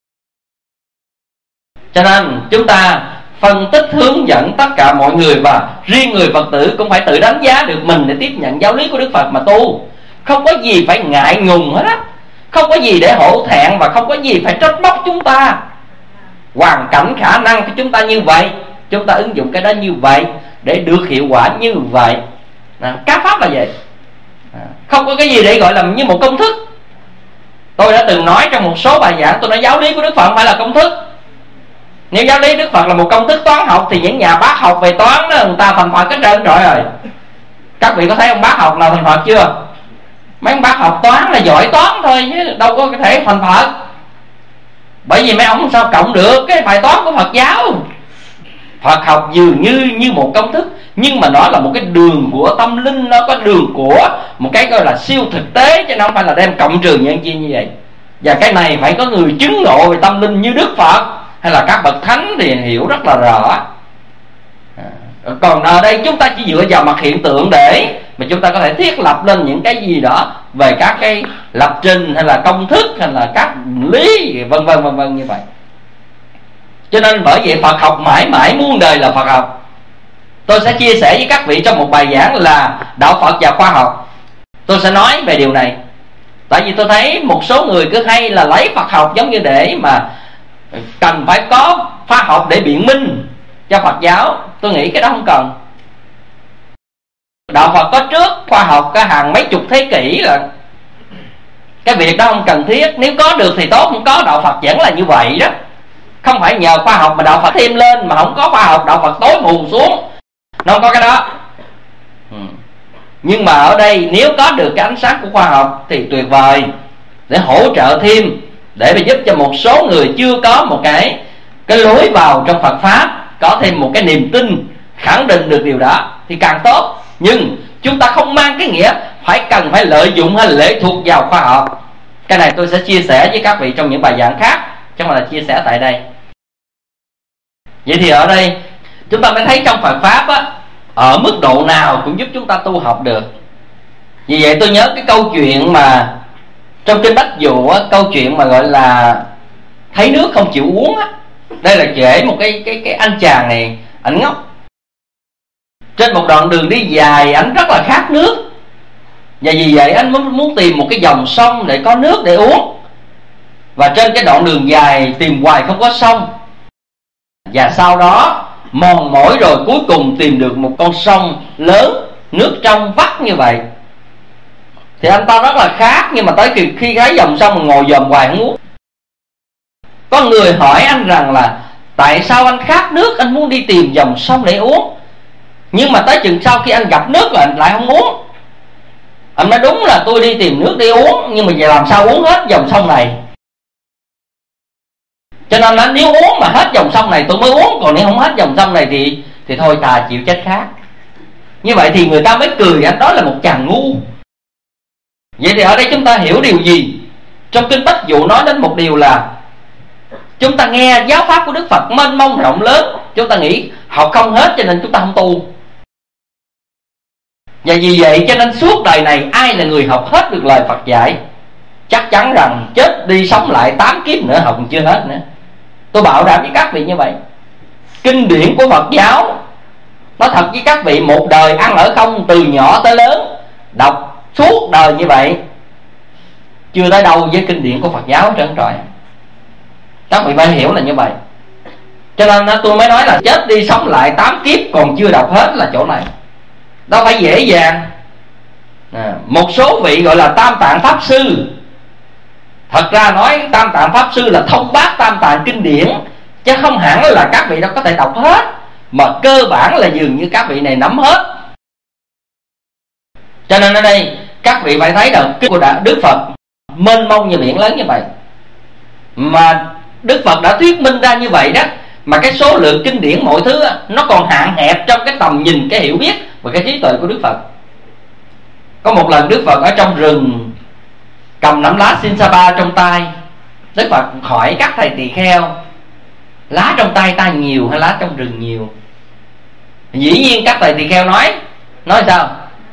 Cho nên chúng ta phân tích hướng dẫn tất cả mọi người, và riêng người Phật tử cũng phải tự đánh giá được mình để tiếp nhận giáo lý của Đức Phật mà tu. Không có gì phải ngại ngùng hết á, không có gì để hổ thẹn, và không có gì phải trách móc chúng ta. Hoàn cảnh khả năng của chúng ta như vậy, chúng ta ứng dụng cái đó như vậy để được hiệu quả như vậy. Các pháp là vậy. Không có cái gì để gọi là như một công thức. Tôi đã từng nói trong một số bài giảng, tôi nói giáo lý của Đức Phật không phải là công thức. Nếu giáo lý Đức Phật là một công thức toán học thì những nhà bác học về toán đó, người ta thành Phật hết trơn rồi. Các vị có thấy ông bác học nào thành Phật chưa? Mấy ông bác học toán là giỏi toán thôi, chứ đâu có thể thành Phật. Bởi vì mấy ông sao cộng được cái bài toán của Phật giáo. Phật học dường như một công thức, nhưng mà nó là một cái đường của tâm linh, nó có đường của một cái gọi là siêu thực tế, chứ nó không phải là đem cộng trừ nhân chia như vậy. Và cái này phải có người chứng ngộ về tâm linh như Đức Phật hay là các bậc thánh thì hiểu rất là rõ. Còn ở đây chúng ta chỉ dựa vào mặt hiện tượng để mà chúng ta có thể thiết lập lên những cái gì đó về các cái lập trình hay là công thức hay là các lý vân vân như vậy. Cho nên bởi vậy Phật học mãi mãi muôn đời là Phật học. Tôi sẽ chia sẻ với các vị trong một bài giảng là đạo Phật và khoa học. Tôi sẽ nói về điều này. Tại vì tôi thấy một số người cứ hay là lấy Phật học giống như để mà cần phải có khoa học để biện minh cho Phật giáo. Tôi nghĩ cái đó không cần. Đạo Phật có trước khoa học cả hàng mấy chục thế kỷ rồi. Cái việc đó không cần thiết. Nếu có được thì tốt, không có đạo Phật vẫn là như vậy đó. Không phải nhờ khoa học mà đạo Phật thêm lên, mà không có khoa học đạo Phật tối mù xuống. Nó không có cái đó. Nhưng mà ở đây nếu có được cái ánh sáng của khoa học thì tuyệt vời, để hỗ trợ thêm, để mà giúp cho một số người chưa có một cái lối vào trong Phật Pháp có thêm một cái niềm tin, khẳng định được điều đó thì càng tốt. Nhưng chúng ta không mang cái nghĩa cần phải lợi dụng hay lệ thuộc vào khoa học. Cái này tôi sẽ chia sẻ với các vị trong những bài giảng khác, chứ không là chia sẻ tại đây. Vậy thì ở đây chúng ta mới thấy trong Phật Pháp á, ở mức độ nào cũng giúp chúng ta tu học được. Vì vậy tôi nhớ cái câu chuyện mà trong kinh Bách Dụ á, câu chuyện mà gọi là thấy nước không chịu uống á. Đây là kể một cái anh chàng này, ảnh ngốc. Trên một đoạn đường đi dài, ảnh rất là khát nước, và vì vậy anh muốn tìm một cái dòng sông để có nước để uống. Và trên cái đoạn đường dài tìm hoài không có sông, và sau đó mòn mỏi rồi cuối cùng tìm được một con sông lớn, nước trong vắt như vậy. Thì anh ta rất là khát, nhưng mà tới khi thấy dòng sông mà ngồi dòm hoài không uống. Có người hỏi anh rằng là tại sao anh khát nước, anh muốn đi tìm dòng sông để uống, nhưng mà tới chừng sau khi anh gặp nước là anh lại không uống. Anh nói đúng là tôi đi tìm nước để uống, nhưng mà giờ làm sao uống hết dòng sông này. Cho nên là nếu uống mà hết dòng sông này tôi mới uống, còn nếu không hết dòng sông này thì thôi ta chịu chết khác. Như vậy thì người ta mới cười anh đó là một chàng ngu. Vậy thì ở đây chúng ta hiểu điều gì? Trong kinh Bách Dụ nói đến một điều là chúng ta nghe giáo pháp của Đức Phật mênh mông rộng lớn, chúng ta nghĩ học không hết cho nên chúng ta không tu. Và vì vậy cho nên suốt đời này ai là người học hết được lời Phật dạy? Chắc chắn rằng chết đi sống lại 8 kiếp nữa học chưa hết nữa. Tôi bảo đảm với các vị như vậy. Kinh điển của Phật giáo, nói thật với các vị, một đời ăn ở không, từ nhỏ tới lớn, đọc suốt đời như vậy, chưa tới đâu với kinh điển của Phật giáo trơn trọi. Các vị phải hiểu là như vậy. Cho nên tôi mới nói là chết đi sống lại 8 kiếp còn chưa đọc hết là chỗ này. Đâu phải dễ dàng. Một số vị gọi là Tam Tạng Pháp Sư. Thật ra nói Tam Tạng Pháp Sư là thông bác Tam Tạng kinh điển, chứ không hẳn là các vị đâu có thể đọc hết, mà cơ bản là dường như các vị này nắm hết. Cho nên ở đây các vị phải thấy rằng kinh của Đức Phật mênh mông như biển lớn như vậy, mà Đức Phật đã thuyết minh ra như vậy đó, mà cái số lượng kinh điển mọi thứ nó còn hạn hẹp trong cái tầm nhìn, cái hiểu biết và cái trí tuệ của Đức Phật. Có một lần Đức Phật ở trong rừng cầm nắm lá Sinsapa trong tay. Đức Phật hỏi các thầy tỳ kheo, lá trong tay ta nhiều hay lá trong rừng nhiều? Dĩ nhiên các thầy tỳ kheo nói sao?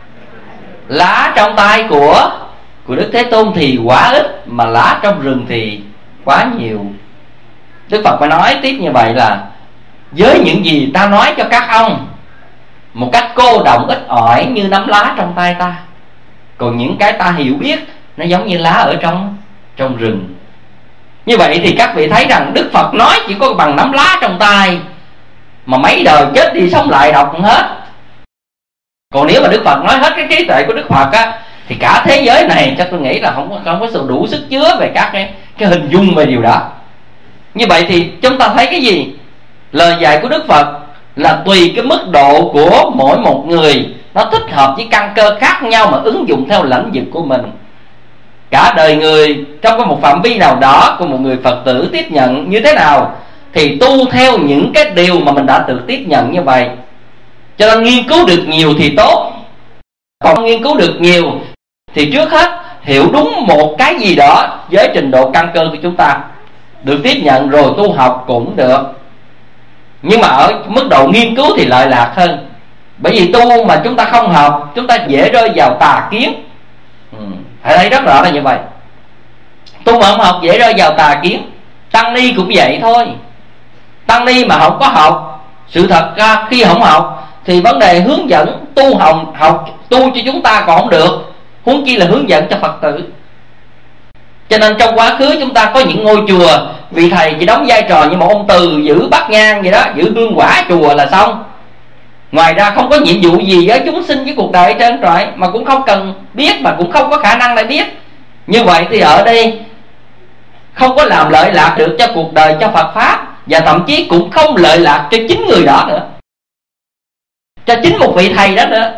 Lá trong tay của Đức Thế Tôn thì quá ít, mà lá trong rừng thì quá nhiều. Đức Phật mới nói tiếp như vậy là với những gì ta nói cho các ông một cách cô động ít ỏi như nắm lá trong tay ta, còn những cái ta hiểu biết nó giống như lá ở trong rừng. Như vậy thì các vị thấy rằng Đức Phật nói chỉ có bằng nắm lá trong tay, mà mấy đời chết đi sống lại đọc không hết. Còn nếu mà Đức Phật nói hết cái trí tuệ của Đức Phật á, thì cả thế giới này chắc tôi nghĩ là không có sự đủ sức chứa về các cái hình dung về điều đó. Như vậy thì chúng ta thấy cái gì? Lời dạy của Đức Phật là tùy cái mức độ của mỗi một người, nó thích hợp với căn cơ khác nhau mà ứng dụng theo lĩnh vực của mình. Cả đời người trong một phạm vi nào đó của một người Phật tử tiếp nhận như thế nào thì tu theo những cái điều mà mình đã tự tiếp nhận như vậy. Cho nên nghiên cứu được nhiều thì tốt, còn nghiên cứu được nhiều thì trước hết hiểu đúng một cái gì đó với trình độ căn cơ của chúng ta, được tiếp nhận rồi tu học cũng được. Nhưng mà ở mức độ nghiên cứu thì lợi lạc hơn. Bởi vì tu mà chúng ta không học, chúng ta dễ rơi vào tà kiến. Hãy thấy rất rõ là như vậy. Tu mà không học dễ rơi vào tà kiến. Tăng ni cũng vậy thôi. Tăng ni mà không có học, sự thật ra khi không học thì vấn đề hướng dẫn học tu cho chúng ta còn không được, huống chi là hướng dẫn cho Phật tử. Cho nên trong quá khứ chúng ta có những ngôi chùa, vị thầy chỉ đóng vai trò như một ông từ giữ bát nhang vậy đó, giữ hương quả chùa là xong. Ngoài ra không có nhiệm vụ gì với chúng sinh với cuộc đời trơn trọi, mà cũng không cần biết, mà cũng không có khả năng để biết. Như vậy thì ở đây không có làm lợi lạc được cho cuộc đời, cho Phật Pháp, và thậm chí cũng không lợi lạc cho chính người đó nữa, cho chính một vị thầy đó nữa,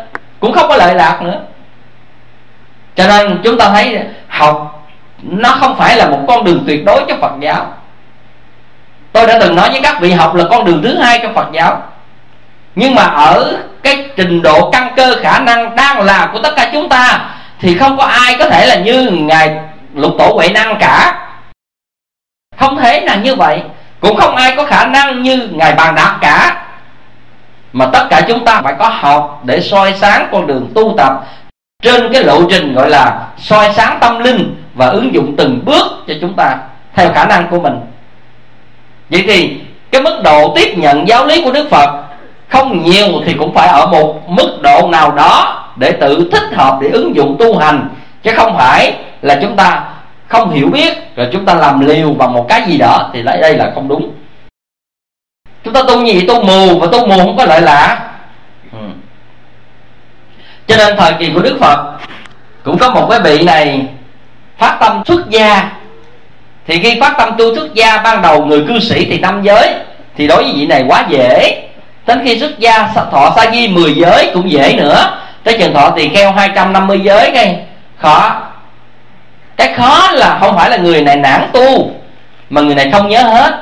cũng không có lợi lạc nữa. Cho nên chúng ta thấy học nó không phải là một con đường tuyệt đối cho Phật giáo. Tôi đã từng nói với các vị, học là con đường thứ hai cho Phật giáo. Nhưng mà ở cái trình độ căn cơ khả năng đang làm của tất cả chúng ta thì không có ai có thể là như Ngài Lục Tổ Huệ Năng cả. Không thể là như vậy. Cũng không ai có khả năng như Ngài Bàn Đạt cả. Mà tất cả chúng ta phải có học để soi sáng con đường tu tập trên cái lộ trình gọi là soi sáng tâm linh, và ứng dụng từng bước cho chúng ta theo khả năng của mình. Vậy thì cái mức độ tiếp nhận giáo lý của Đức Phật không nhiều thì cũng phải ở một mức độ nào đó để tự thích hợp để ứng dụng tu hành, chứ không phải là chúng ta không hiểu biết rồi chúng ta làm liều bằng một cái gì đó, thì đây là không đúng. Chúng ta tu gì? Tu mù, và tu mù không có lợi lạ. Cho nên thời kỳ của Đức Phật cũng có một cái vị này phát tâm xuất gia. Thì khi phát tâm tu xuất gia, ban đầu người cư sĩ thì 5 giới, thì đối với vị này quá dễ. Đến khi xuất gia thọ sa di 10 giới cũng dễ nữa. Tới chừng thọ tỳ kheo 250 giới cái khó. Cái khó là không phải là người này nản tu, mà người này không nhớ hết.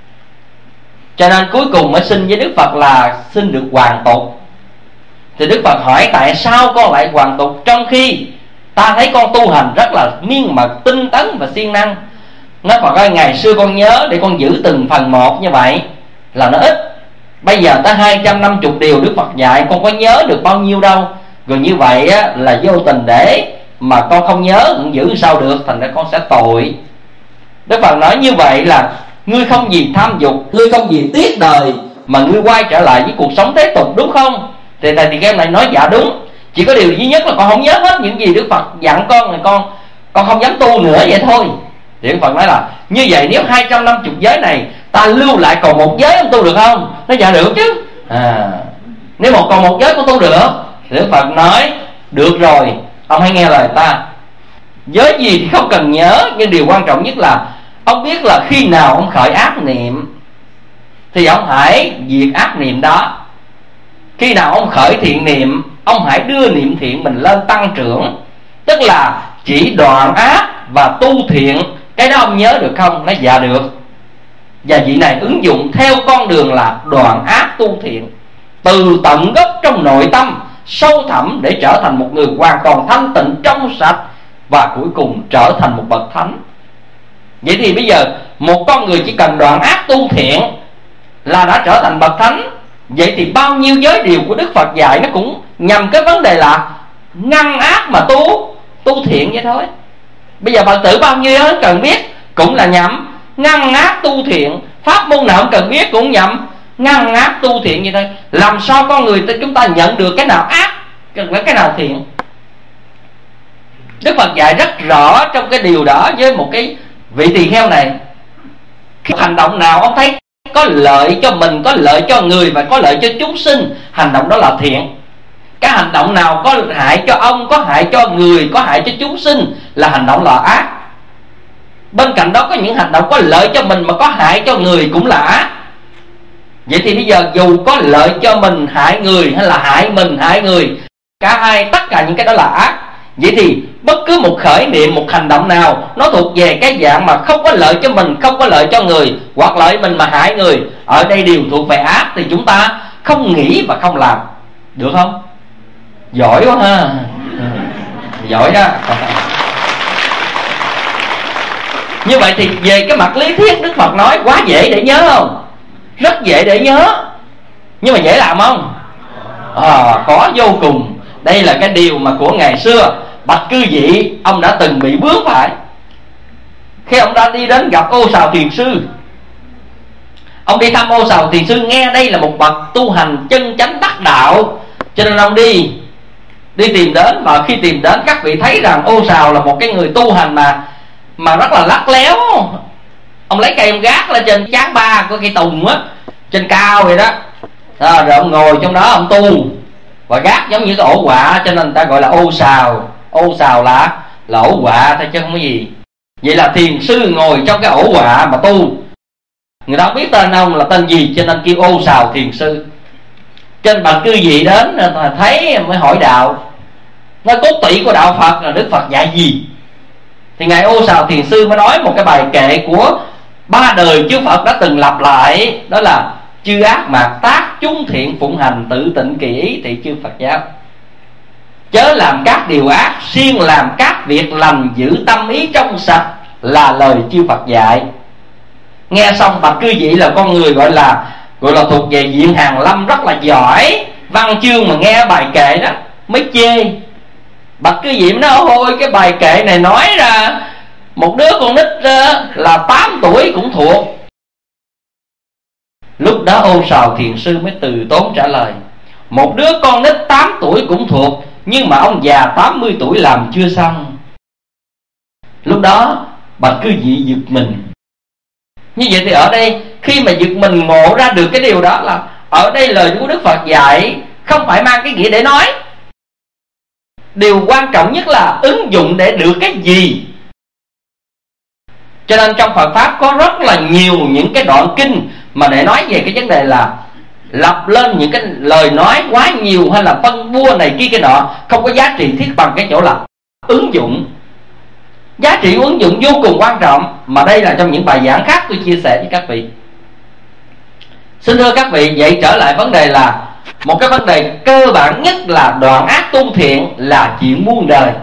Cho nên cuối cùng mới xin với Đức Phật là xin được hoàn tục. Thì Đức Phật hỏi tại sao con lại hoàn tục, trong khi ta thấy con tu hành rất là miên mật, tinh tấn và siêng năng. Nói Phật ơi, ngày xưa con nhớ để con giữ từng phần một như vậy là nó ít. Bây giờ tới 250 điều Đức Phật dạy, con có nhớ được bao nhiêu đâu. Rồi như vậy á, là vô tình để mà con không nhớ, cũng giữ sao được, thành ra con sẽ tội. Đức Phật nói như vậy là ngươi không gì tham dục, ngươi không gì tiếc đời, mà ngươi quay trở lại với cuộc sống thế tục, đúng không? Thì thầy em này nói dạ đúng. Chỉ có điều duy nhất là con không nhớ hết những gì Đức Phật dặn con, là con không dám tu nữa vậy thôi. Thì Đức Phật nói là như vậy nếu 250 giới này ta lưu lại còn một giới ông tu được không? Nó dạ được chứ. Nếu còn một giới con tu được. Thì Đức Phật nói được rồi, ông hãy nghe lời ta. Giới gì thì không cần nhớ, nhưng điều quan trọng nhất là ông biết là khi nào ông khởi ác niệm thì ông hãy diệt ác niệm đó. Khi nào ông khởi thiện niệm, ông hãy đưa niệm thiện mình lên tăng trưởng. Tức là chỉ đoạn ác và tu thiện. Cái đó ông nhớ được không? Nói dạ được. Và vị này ứng dụng theo con đường là đoạn ác tu thiện, từ tận gốc trong nội tâm sâu thẳm, để trở thành một người hoàn toàn thanh tịnh trong sạch, và cuối cùng trở thành một bậc thánh. Vậy thì bây giờ một con người chỉ cần đoạn ác tu thiện là đã trở thành bậc thánh. Vậy thì bao nhiêu giới điều của Đức Phật dạy nó cũng nhằm cái vấn đề là ngăn ác mà tu thiện vậy thôi. Bây giờ Phật tử bao nhiêu đó cần biết cũng là nhằm ngăn ác tu thiện. Pháp môn nào không cần biết cũng nhằm ngăn ác tu thiện vậy thôi. Làm sao con người chúng ta nhận được cái nào ác, cái nào thiện? Đức Phật dạy rất rõ trong cái điều đó với một cái vị tỳ kheo này. Hành động nào ông thấy có lợi cho mình, có lợi cho người và có lợi cho chúng sinh, hành động đó là thiện. Cái hành động nào có hại cho ông, có hại cho người, có hại cho chúng sinh là hành động là ác. Bên cạnh đó có những hành động có lợi cho mình mà có hại cho người cũng là ác. Vậy thì bây giờ dù có lợi cho mình hại người, hay là hại mình hại người, cả hai tất cả những cái đó là ác. Vậy thì bất cứ một khởi niệm, một hành động nào nó thuộc về cái dạng mà không có lợi cho mình, không có lợi cho người, hoặc lợi mình mà hại người, ở đây đều thuộc về ác, thì chúng ta không nghĩ và không làm. Được không? Giỏi quá ha. Giỏi đó. Như vậy thì về cái mặt lý thuyết Đức Phật nói quá dễ để nhớ không? Rất dễ để nhớ. Nhưng mà dễ làm không? Khó vô cùng. Đây là cái điều mà của ngày xưa bạch cư vị ông đã từng bị vướng phải. Khi ông đã đi đến gặp Ô Sào Thiền Sư, ông đi thăm Ô Sào Thiền Sư, nghe đây là một bậc tu hành chân chánh đắc đạo, cho nên ông đi tìm đến. Và khi tìm đến, các vị thấy rằng Ô Sào là một cái người tu hành mà rất là lắc léo. Ông lấy cây ông gác lên trên chán ba của cây tùng á, trên cao vậy đó. Rồi ông ngồi trong đó ông tu, và gác giống như cái ổ quạ, cho nên người ta gọi là Ô Sào. Ô Sào là ổ quạ thôi chứ không có gì. Vậy là thiền sư ngồi trong cái ổ quạ mà tu. Người ta không biết tên ông là tên gì, cho nên kêu Ô Sào Thiền Sư. Trên bậc cư vị đến thấy mới hỏi đạo, nói cốt tủy của đạo Phật là Đức Phật dạy gì. Thì ngài Ô Sào Thiền Sư mới nói một cái bài kệ của 3 đời chư Phật đã từng lặp lại, đó là chư ác mạt tác, chúng thiện phụng hành, tự tịnh kỳ ý thị chư Phật giáo. Chớ làm các điều ác, siêng làm các việc lành, giữ tâm ý trong sạch, là lời chư Phật dạy. Nghe xong bạch cư vị là con người gọi là thuộc về diện hàn lâm rất là giỏi văn chương, mà nghe bài kệ đó mới chê. Bạch cư vị nói ôi cái bài kệ này nói ra một đứa con nít là 8 tuổi cũng thuộc. Lúc đó Ô Sào Thiền Sư mới từ tốn trả lời, một đứa con nít 8 tuổi cũng thuộc, nhưng mà ông già 80 tuổi làm chưa xong. Lúc đó bạch cư vị giật mình. Như vậy thì ở đây khi mà giật mình ngộ ra được cái điều đó là ở đây lời của Đức Phật dạy không phải mang cái nghĩa để nói. Điều quan trọng nhất là ứng dụng để được cái gì. Cho nên trong Phật Pháp có rất là nhiều những cái đoạn kinh mà để nói về cái vấn đề là lập lên những cái lời nói quá nhiều, hay là phân bua này kia cái nọ, không có giá trị thiết bằng cái chỗ là ứng dụng. Giá trị ứng dụng vô cùng quan trọng, mà đây là trong những bài giảng khác tôi chia sẻ với các vị. Xin thưa các vị, vậy trở lại vấn đề là một cái vấn đề cơ bản nhất là đoạn ác tu thiện là chuyện muôn đời.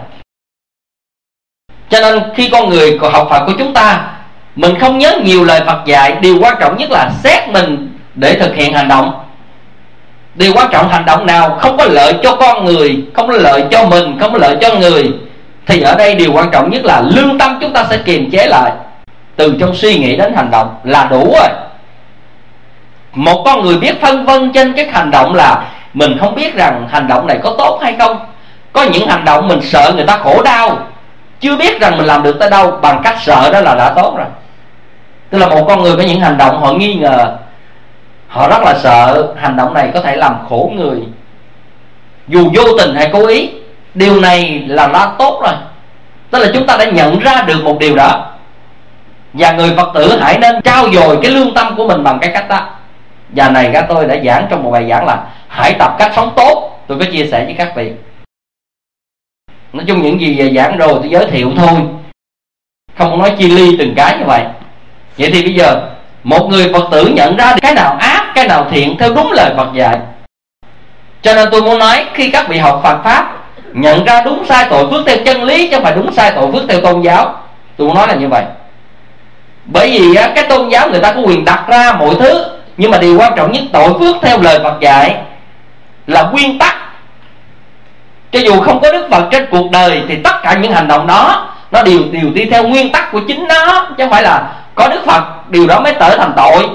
Cho nên khi con người học Phật của chúng ta, mình không nhớ nhiều lời Phật dạy, điều quan trọng nhất là xét mình để thực hiện hành động. Điều quan trọng hành động nào không có lợi cho con người, không có lợi cho mình, không có lợi cho người, thì ở đây điều quan trọng nhất là lương tâm chúng ta sẽ kiềm chế lại, từ trong suy nghĩ đến hành động là đủ rồi. Một con người biết phân vân trên cái hành động là mình không biết rằng hành động này có tốt hay không. Có những hành động mình sợ người ta khổ đau, chưa biết rằng mình làm được tới đâu, bằng cách sợ đó là đã tốt rồi. Tức là một con người có những hành động họ nghi ngờ, họ rất là sợ hành động này có thể làm khổ người, dù vô tình hay cố ý, điều này là đã tốt rồi. Tức là chúng ta đã nhận ra được một điều đó. Và người Phật tử hãy nên trau dồi cái lương tâm của mình bằng cái cách đó. Và này các tôi đã giảng trong một bài giảng là hãy tập cách sống tốt, tôi có chia sẻ với các vị. Nói chung những gì về giảng rồi tôi giới thiệu thôi, không nói chi ly từng cái như vậy. Vậy thì bây giờ một người Phật tử nhận ra cái nào ác, cái nào thiện theo đúng lời Phật dạy. Cho nên tôi muốn nói, khi các vị học Phật Pháp, nhận ra đúng sai tội phước theo chân lý, chứ không phải đúng sai tội phước theo tôn giáo. Tôi muốn nói là như vậy. Bởi vì cái tôn giáo người ta có quyền đặt ra mọi thứ, nhưng mà điều quan trọng nhất tội phước theo lời Phật dạy là nguyên tắc. Cho dù không có Đức Phật trên cuộc đời thì tất cả những hành động đó nó đều đi theo nguyên tắc của chính nó, chứ không phải là có Đức Phật điều đó mới trở thành tội.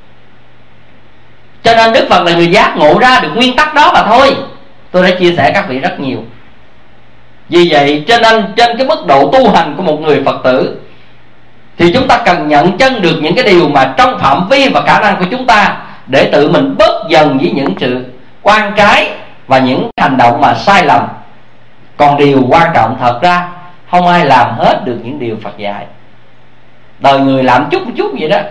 Cho nên Đức Phật là người giác ngộ ra được nguyên tắc đó mà thôi. Tôi đã chia sẻ các vị rất nhiều. Vì vậy cho nên trên cái mức độ tu hành của một người Phật tử thì chúng ta cần nhận chân được những cái điều mà trong phạm vi và khả năng của chúng ta, để tự mình bớt dần với những sự oan trái và những hành động mà sai lầm. Còn điều quan trọng thật ra không ai làm hết được những điều Phật dạy. Đời người làm chút vậy đó.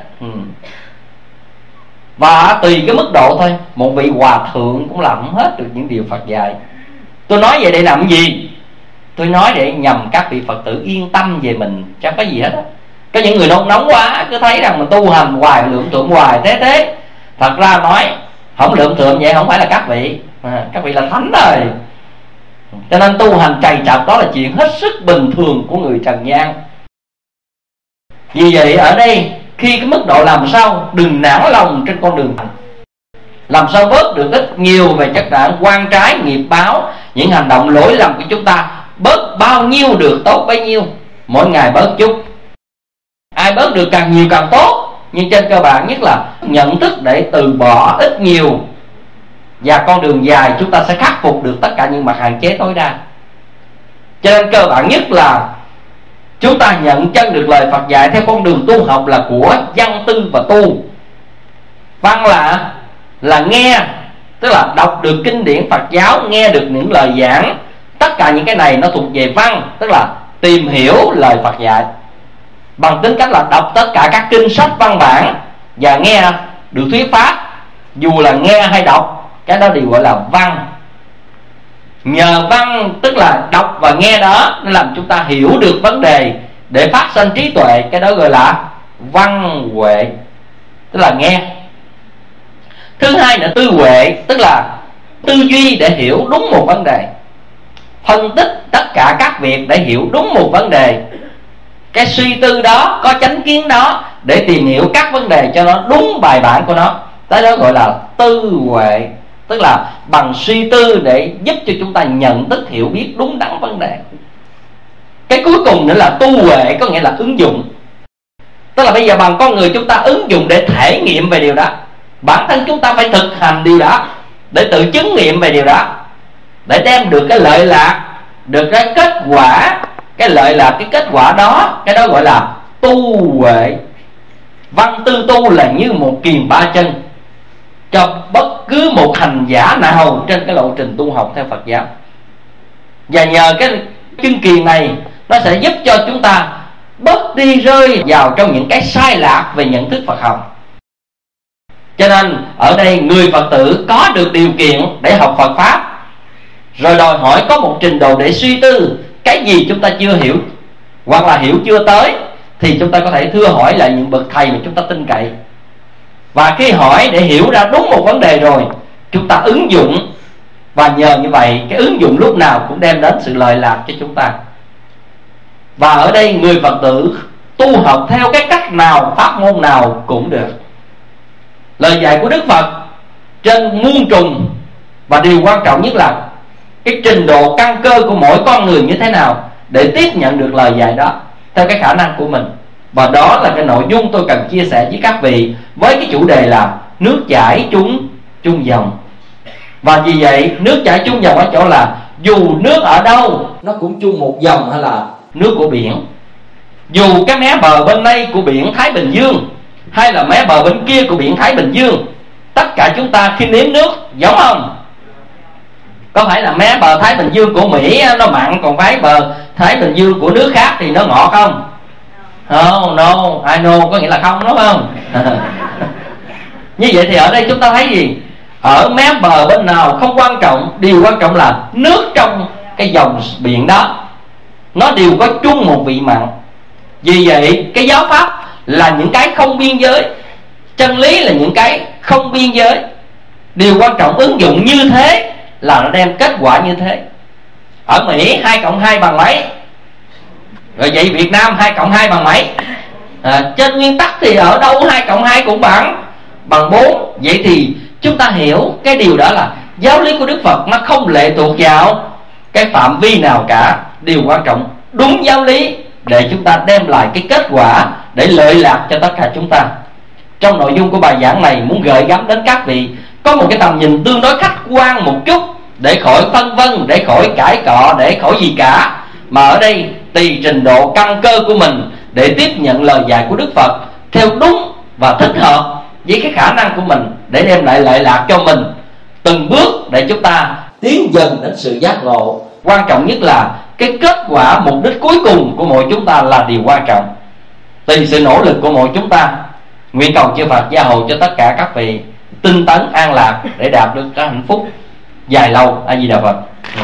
Và tùy cái mức độ thôi. Một vị hòa thượng cũng làm không hết được những điều Phật dạy. Tôi nói vậy để làm gì? Tôi nói để nhằm các vị Phật tử yên tâm về mình, chẳng có gì hết á. Có những người nóng quá, cứ thấy rằng mình tu hành hoài, lượm thượm hoài thế. Thật ra nói không lượm thượm vậy không phải là các vị, các vị là thánh rồi. Cho nên tu hành trầy trật đó là chuyện hết sức bình thường của người trần gian. Vì vậy ở đây khi cái mức độ làm sao đừng nản lòng trên con đường hành, làm sao bớt được ít nhiều về chất đạn quan trái, nghiệp báo, những hành động lỗi lầm của chúng ta, bớt bao nhiêu được tốt bấy nhiêu, mỗi ngày bớt chút. Ai bớt được càng nhiều càng tốt, nhưng trên cơ bản nhất là nhận thức để từ bỏ ít nhiều, và con đường dài chúng ta sẽ khắc phục được tất cả những mặt hạn chế tối đa. Cho nên cơ bản nhất là chúng ta nhận chân được lời Phật dạy theo con đường tu học là của văn tư và tu. Văn là nghe, tức là đọc được kinh điển Phật giáo, nghe được những lời giảng. Tất cả những cái này nó thuộc về văn, tức là tìm hiểu lời Phật dạy bằng tính cách là đọc tất cả các kinh sách văn bản và nghe được thuyết pháp. Dù là nghe hay đọc cái đó đều gọi là văn. Nhờ văn tức là đọc và nghe đó, nó làm chúng ta hiểu được vấn đề để phát sinh trí tuệ, cái đó gọi là văn huệ, tức là nghe. Thứ hai là tư huệ, tức là tư duy để hiểu đúng một vấn đề, phân tích tất cả các việc để hiểu đúng một vấn đề, cái suy tư đó, có chánh kiến đó để tìm hiểu các vấn đề cho nó đúng bài bản của nó, cái đó gọi là tư huệ, tức là bằng suy tư để giúp cho chúng ta nhận thức hiểu biết đúng đắn vấn đề. Cái cuối cùng nữa là tu huệ, có nghĩa là ứng dụng, tức là bây giờ bằng con người chúng ta ứng dụng để thể nghiệm về điều đó. Bản thân chúng ta phải thực hành điều đó để tự chứng nghiệm về điều đó, để đem được cái lợi lạc, được cái kết quả. Cái lợi lạc, cái kết quả đó, cái đó gọi là tu huệ. Văn tư tu là như một kiềm ba chân cho bất cứ một hành giả nào trên cái lộ trình tu học theo Phật giáo. Và nhờ cái chân kiềm này, nó sẽ giúp cho chúng ta bớt đi rơi vào trong những cái sai lạc về nhận thức Phật học. Cho nên ở đây người Phật tử có được điều kiện để học Phật Pháp, rồi đòi hỏi có một trình độ để suy tư. Cái gì chúng ta chưa hiểu hoặc là hiểu chưa tới thì chúng ta có thể thưa hỏi lại những bậc thầy mà chúng ta tin cậy. Và khi hỏi để hiểu ra đúng một vấn đề rồi, chúng ta ứng dụng, và nhờ như vậy cái ứng dụng lúc nào cũng đem đến sự lợi lạc cho chúng ta. Và ở đây người Phật tử tu học theo cái cách nào, pháp môn nào cũng được. Lời dạy của Đức Phật trên muôn trùng, và điều quan trọng nhất là cái trình độ căn cơ của mỗi con người như thế nào để tiếp nhận được lời dạy đó theo cái khả năng của mình. Và đó là cái nội dung tôi cần chia sẻ với các vị, với cái chủ đề là nước chảy chung dòng. Và vì vậy nước chảy chung dòng ở chỗ là dù nước ở đâu nó cũng chung một dòng, hay là nước của biển. Dù cái mé bờ bên đây của biển Thái Bình Dương hay là mé bờ bên kia của biển Thái Bình Dương, tất cả chúng ta khi nếm nước giống không? Có phải là mé bờ Thái Bình Dương của Mỹ nó mặn, còn phải bờ Thái Bình Dương của nước khác thì nó ngọt không? No, I know, có nghĩa là không, đúng không? Như vậy thì ở đây chúng ta thấy gì? Ở mé bờ bên nào không quan trọng, điều quan trọng là nước trong cái dòng biển đó nó đều có chung một vị mặn. Vì vậy cái giáo pháp là những cái không biên giới, chân lý là những cái không biên giới. Điều quan trọng ứng dụng như thế là nó đem kết quả như thế. Ở Mỹ 2+2 bằng mấy? Rồi vậy Việt Nam 2+2 bằng mấy? Trên nguyên tắc thì ở đâu 2+2 cũng bằng 4. Vậy thì chúng ta hiểu cái điều đó là giáo lý của Đức Phật nó không lệ thuộc vào cái phạm vi nào cả. Điều quan trọng đúng giáo lý để chúng ta đem lại cái kết quả để lợi lạc cho tất cả chúng ta. Trong nội dung của bài giảng này muốn gợi gắm đến các vị có một cái tầm nhìn tương đối khách quan một chút, để khỏi phân vân, để khỏi cãi cọ, để khỏi gì cả. Mà ở đây tùy trình độ căn cơ của mình để tiếp nhận lời dạy của Đức Phật theo đúng và thích hợp với cái khả năng của mình, để đem lại lợi lạc cho mình từng bước để chúng ta tiến dần đến sự giác ngộ. Quan trọng nhất là cái kết quả mục đích cuối cùng của mỗi chúng ta là điều quan trọng. Tùy sự nỗ lực của mỗi chúng ta, nguyện cầu chư Phật gia hộ cho tất cả các vị tinh tấn an lạc để đạt được cái hạnh phúc dài lâu. A Di Đà Phật.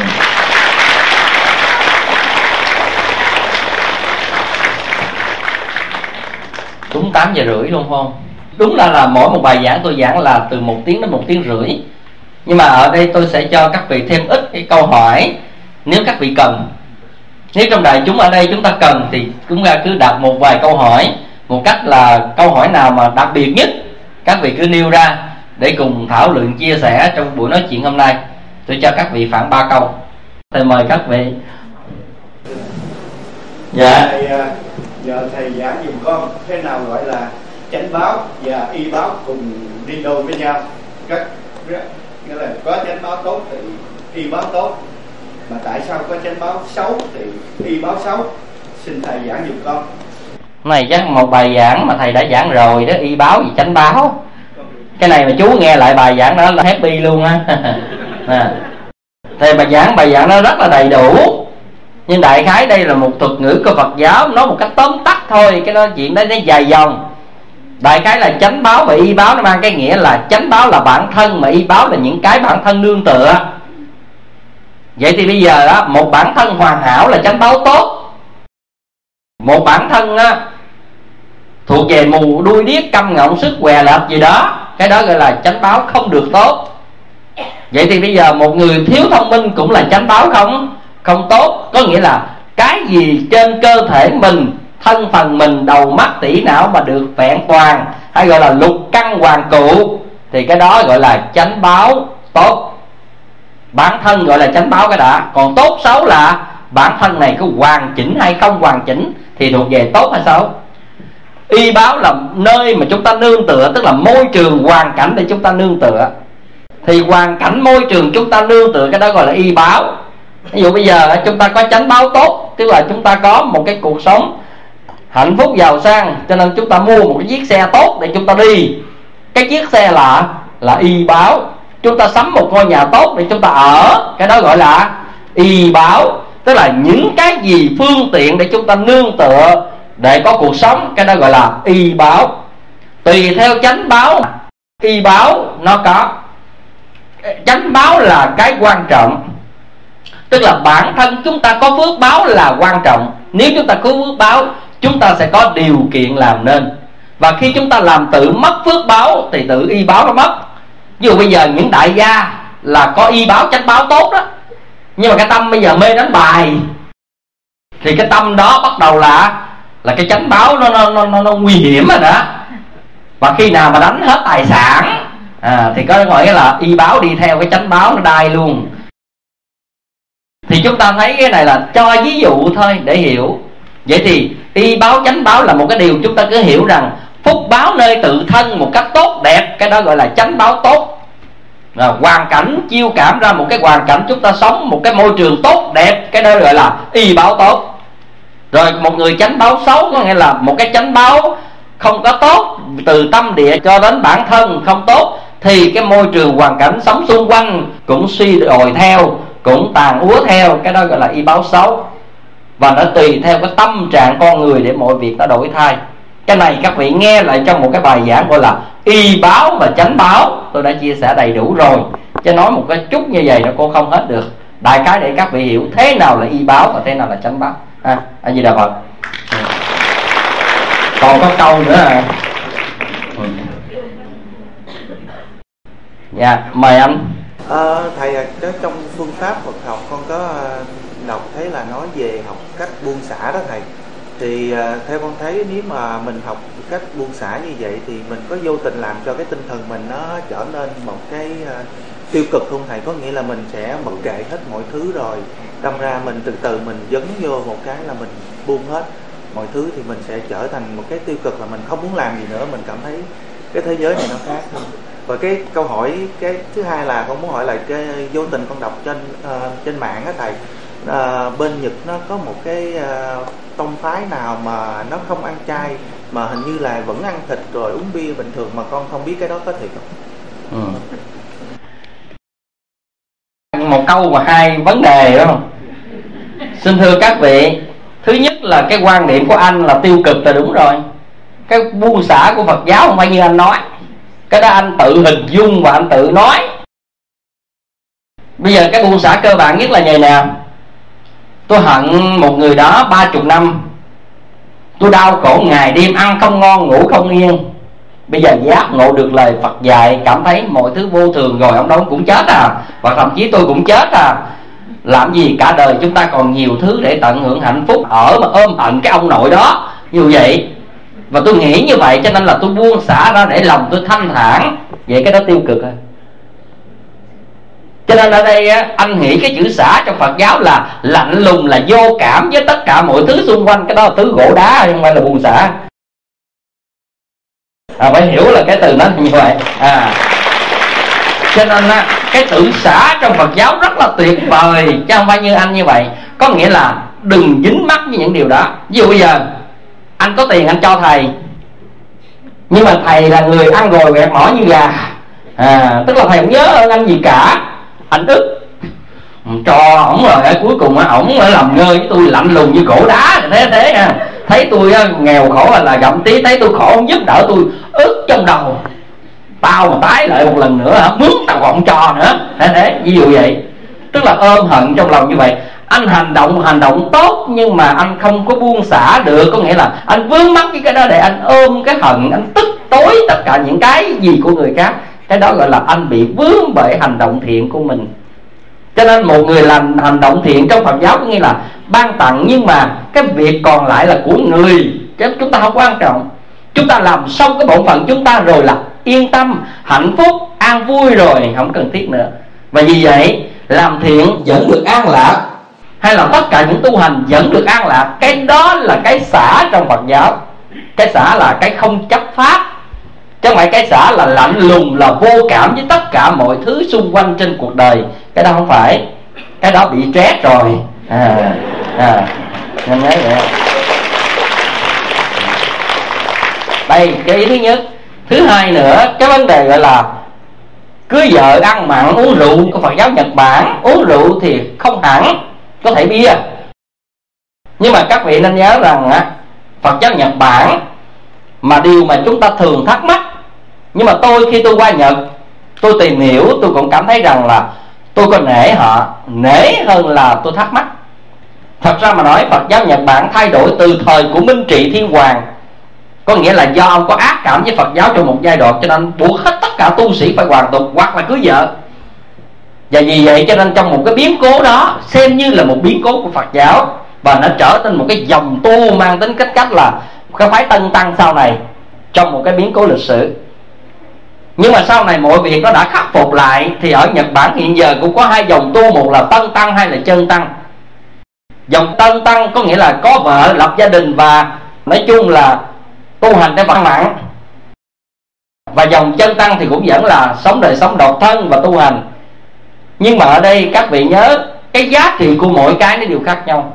Đúng 8 giờ rưỡi luôn không? Đúng là mỗi một bài giảng tôi giảng là từ 1 tiếng đến 1 tiếng rưỡi. Nhưng mà ở đây tôi sẽ cho các vị thêm ít cái câu hỏi nếu các vị cần. Nếu trong đại chúng ở đây chúng ta cần thì chúng ta cứ đặt một vài câu hỏi, một cách là câu hỏi nào mà đặc biệt nhất các vị cứ nêu ra để cùng thảo luận chia sẻ trong buổi nói chuyện hôm nay. Tôi cho các vị khoảng 3 câu. Thầy mời các vị. Dạ. Nhờ thầy giảng dùm con thế nào gọi là chánh báo và y báo cùng đi đôi với nhau. Nghĩa là có chánh báo tốt thì y báo tốt, mà tại sao có chánh báo xấu thì y báo xấu? Xin thầy giảng dùm con. Này chắc một bài giảng mà thầy đã giảng rồi đó, y báo gì chánh báo. Cái này mà chú nghe lại bài giảng đó là happy luôn á. Thầy bài giảng nó rất là đầy đủ, nhưng đại khái đây là một thuật ngữ của Phật giáo, nói một cách tóm tắt thôi. Cái đó chuyện đó nó dài dòng, Đại khái là chánh báo và y báo nó mang cái nghĩa là chánh báo là bản thân, mà y báo là những cái bản thân nương tựa. Vậy thì bây giờ á, một bản thân hoàn hảo là chánh báo tốt, một bản thân á, thuộc về mù đuôi điếc câm ngọng sức què lệch gì đó, cái đó gọi là chánh báo không được tốt. Vậy thì bây giờ một người thiếu thông minh cũng là chánh báo không tốt. Có nghĩa là cái gì trên cơ thể mình, thân phần mình, đầu mắt tỷ não mà được vẹn toàn, hay gọi là lục căn hoàn cụ, thì cái đó gọi là chánh báo tốt. Bản thân gọi là chánh báo cái đã. Còn tốt xấu là bản thân này có hoàn chỉnh hay không hoàn chỉnh thì thuộc về tốt hay xấu. Y báo là nơi mà chúng ta nương tựa, tức là môi trường hoàn cảnh để chúng ta nương tựa. Thì hoàn cảnh môi trường chúng ta nương tựa, cái đó gọi là y báo. Ví dụ bây giờ chúng ta có chánh báo tốt, tức là chúng ta có một cái cuộc sống hạnh phúc giàu sang, cho nên chúng ta mua một cái chiếc xe tốt để chúng ta đi. Cái chiếc xe là y báo. Chúng ta sắm một ngôi nhà tốt để chúng ta ở, cái đó gọi là y báo. Tức là những cái gì phương tiện để chúng ta nương tựa để có cuộc sống, cái đó gọi là y báo. Tùy theo chánh báo, y báo nó có. Chánh báo là cái quan trọng, tức là bản thân chúng ta có phước báo là quan trọng. Nếu chúng ta có phước báo, chúng ta sẽ có điều kiện làm nên. Và khi chúng ta làm tự mất phước báo thì tự y báo nó mất. Ví dụ bây giờ những đại gia là có y báo chánh báo tốt đó, nhưng mà cái tâm bây giờ mê đánh bài, thì cái tâm đó bắt đầu là cái chánh báo nó nguy hiểm rồi đó. Và khi nào mà đánh hết tài sản thì có gọi là y báo đi theo cái chánh báo nó đai luôn. Thì chúng ta thấy cái này là cho ví dụ thôi để hiểu. Vậy thì y báo chánh báo là một cái điều chúng ta cứ hiểu rằng phúc báo nơi tự thân một cách tốt đẹp, cái đó gọi là chánh báo tốt. Hoàn cảnh chiêu cảm ra một cái hoàn cảnh chúng ta sống một cái môi trường tốt đẹp, cái đó gọi là y báo tốt. Rồi một người chánh báo xấu có nghĩa là một cái chánh báo không có tốt, từ tâm địa cho đến bản thân không tốt, thì cái môi trường hoàn cảnh sống xung quanh cũng suy đồi theo, cũng tàn úa theo, cái đó gọi là y báo xấu. Và nó tùy theo cái tâm trạng con người để mọi việc nó đổi thay. Cái này các vị nghe lại trong một cái bài giảng gọi là y báo và chánh báo, tôi đã chia sẻ đầy đủ rồi, chứ nói một cái chút như vậy nó cô không hết được. Đại khái để các vị hiểu thế nào là y báo và thế nào là chánh báo. A Di Đà Phật. Còn có câu nữa à? Dạ, mời anh. Thầy, trong phương pháp Phật học con có đọc thấy là nói về học cách buông xả đó thầy. Thì theo con thấy nếu mà mình học cách buông xả như vậy thì mình có vô tình làm cho cái tinh thần mình nó trở nên một cái tiêu cực không thầy? Có nghĩa là mình sẽ mặc kệ hết mọi thứ rồi đâm ra mình từ từ mình dấn vô một cái là mình buông hết mọi thứ, thì mình sẽ trở thành một cái tiêu cực là mình không muốn làm gì nữa, mình cảm thấy cái thế giới này nó khác hơn. Và cái câu hỏi cái thứ hai là con muốn hỏi là cái vô tình con đọc trên mạng á thầy, bên Nhật nó có một cái tông phái nào mà nó không ăn chay mà hình như là vẫn ăn thịt rồi uống bia bình thường, mà con không biết cái đó có thiệt không? Một câu và hai vấn đề đó. Xin thưa các vị, thứ nhất là cái quan điểm của anh là tiêu cực là đúng rồi. Cái buông xả của Phật giáo không phải như anh nói, cái đó anh tự hình dung và anh tự nói. Bây giờ cái buông xả cơ bản nhất là như nào? Tôi hận một người đó 30 năm, tôi đau khổ ngày đêm, ăn không ngon ngủ không yên. Bây giờ giác ngộ được lời Phật dạy, cảm thấy mọi thứ vô thường rồi, ông đó cũng chết à, và thậm chí tôi cũng chết à. Làm gì cả đời chúng ta còn nhiều thứ để tận hưởng hạnh phúc, ở mà ôm hận cái ông nội đó như vậy. Và tôi nghĩ như vậy cho nên là tôi buông xả ra để lòng tôi thanh thản. Vậy cái đó tiêu cực rồi. Cho nên ở đây anh nghĩ cái chữ xả trong Phật giáo là lạnh lùng, là vô cảm với tất cả mọi thứ xung quanh. Cái đó là thứ gỗ đá, không phải là buông xả. Phải hiểu là cái từ nó như vậy. Cho nên cái tự xả trong Phật giáo rất là tuyệt vời, chứ không phải như anh như vậy. Có nghĩa là đừng dính mắc với những điều đó. Ví dụ bây giờ anh có tiền anh cho thầy, nhưng mà thầy là người ăn rồi quẹt mỏ như gà, tức là thầy không nhớ ơn anh gì cả. Anh ức cho ổng rồi cuối cùng ổng làm ngơ với tôi lạnh lùng như gỗ đá thế. thấy tôi nghèo khổ là gặm tí, thấy tôi khổ không giúp đỡ tôi ức trong đầu, tao mà tái lại một lần nữa mướn tao còn cho nữa. Thế ví dụ vậy, tức là ôm hận trong lòng như vậy. Anh hành động tốt nhưng mà anh không có buông xả được, có nghĩa là anh vướng mắc cái đó để anh ôm cái hận, anh tức tối tất cả những cái gì của người khác. Cái đó gọi là anh bị vướng bởi hành động thiện của mình. Cho nên một người làm hành động thiện trong Phật giáo có nghĩa là ban tặng, nhưng mà cái việc còn lại là của người, chứ chúng ta không quan trọng. Chúng ta làm xong cái bổn phận chúng ta rồi là yên tâm, hạnh phúc, an vui rồi, không cần thiết nữa. Và vì vậy làm thiện vẫn được an lạc, hay là tất cả những tu hành vẫn được an lạc. Cái đó là cái xả trong Phật giáo. Cái xả là cái không chấp pháp, chứ không phải cái xả là lạnh lùng, là vô cảm với tất cả mọi thứ xung quanh trên cuộc đời. Cái đó không phải, cái đó bị stress rồi. Nên nhớ vậy. Đây cái ý thứ nhất. Thứ hai nữa, cái vấn đề gọi là cưới vợ, ăn mặn, uống rượu của Phật giáo Nhật Bản. Uống rượu thì không hẳn, có thể bia. Nhưng mà các vị nên nhớ rằng Phật giáo Nhật Bản, mà điều mà chúng ta thường thắc mắc, nhưng mà khi tôi qua Nhật, tôi tìm hiểu, tôi cũng cảm thấy rằng là tôi có nể họ, nể hơn là tôi thắc mắc. Thật ra mà nói, Phật giáo Nhật Bản thay đổi từ thời của Minh Trị Thiên Hoàng. Có nghĩa là do ông có ác cảm với Phật giáo trong một giai đoạn, cho nên buộc hết tất cả tu sĩ phải hoàn tục hoặc là cưới vợ. Và vì vậy cho nên trong một cái biến cố đó, xem như là một biến cố của Phật giáo, và nó trở thành một cái dòng tu mang tính cách là cái phái Tân Tăng sau này, trong một cái biến cố lịch sử. Nhưng mà sau này mọi việc nó đã khắc phục lại. Thì ở Nhật Bản hiện giờ cũng có hai dòng tu, một là Tân Tăng, hai là Chân Tăng. Dòng Tân Tăng có nghĩa là có vợ, lập gia đình và nói chung là tu hành theo văn mạng. Và dòng Chân Tăng thì cũng vẫn là sống đời sống độc thân và tu hành. Nhưng mà ở đây các vị nhớ, cái giá trị của mỗi cái nó đều khác nhau.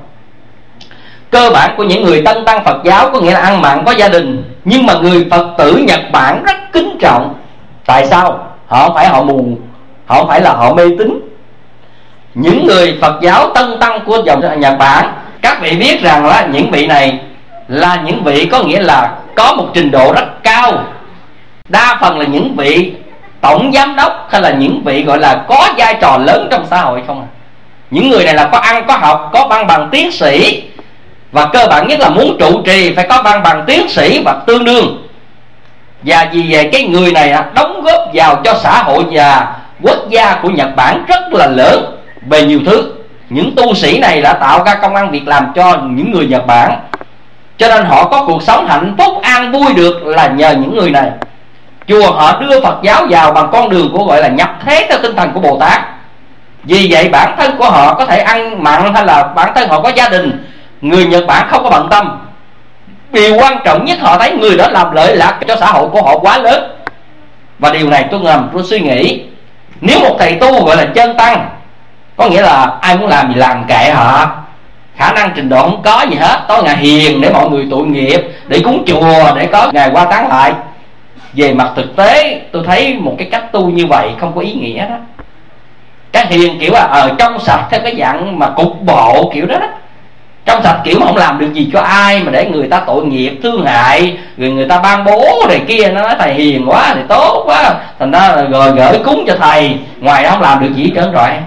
Cơ bản của những người Tân Tăng Phật giáo có nghĩa là ăn mặn, có gia đình. Nhưng mà người Phật tử Nhật Bản rất kính trọng. Tại sao? Họ không phải họ mù, họ không phải là họ mê tín. Những người Phật giáo Tân Tăng của dòng Nhật Bản, các vị biết rằng là những vị này là những vị có nghĩa là có một trình độ rất cao. Đa phần là những vị tổng giám đốc, hay là những vị gọi là có vai trò lớn trong xã hội không à. Những người này là có ăn, có học, có văn bằng tiến sĩ. Và cơ bản nhất là muốn trụ trì phải có văn bằng tiến sĩ và tương đương. Và vì vậy cái người này đóng góp vào cho xã hội và quốc gia của Nhật Bản rất là lớn về nhiều thứ. Những tu sĩ này đã tạo ra công ăn việc làm cho những người Nhật Bản, cho nên họ có cuộc sống hạnh phúc an vui được là nhờ những người này. Chùa họ đưa Phật giáo vào bằng con đường của gọi là nhập thế theo tinh thần của Bồ Tát. Vì vậy bản thân của họ có thể ăn mặn, hay là bản thân họ có gia đình, người Nhật Bản không có bận tâm. Điều quan trọng nhất họ thấy người đó làm lợi lạc cho xã hội của họ quá lớn. Và điều này tôi suy nghĩ, nếu một thầy tu gọi là Chân Tăng, có nghĩa là ai muốn làm gì làm kệ họ, khả năng trình độ không có gì hết, tối ngày hiền để mọi người tội nghiệp, để cúng chùa, để có ngày qua tháng lại. Về mặt thực tế tôi thấy một cái cách tu như vậy không có ý nghĩa đó. Cái hiền kiểu là ở trong sạch theo cái dạng mà cục bộ kiểu đó đó. Trong sạch kiểu mà không làm được gì cho ai, mà để người ta tội nghiệp, thương hại, rồi người ta ban bố này kia, nó nói thầy hiền quá thì tốt quá, thành ra là rồi gửi cúng cho thầy, ngoài đó không làm được gì trơn rồi.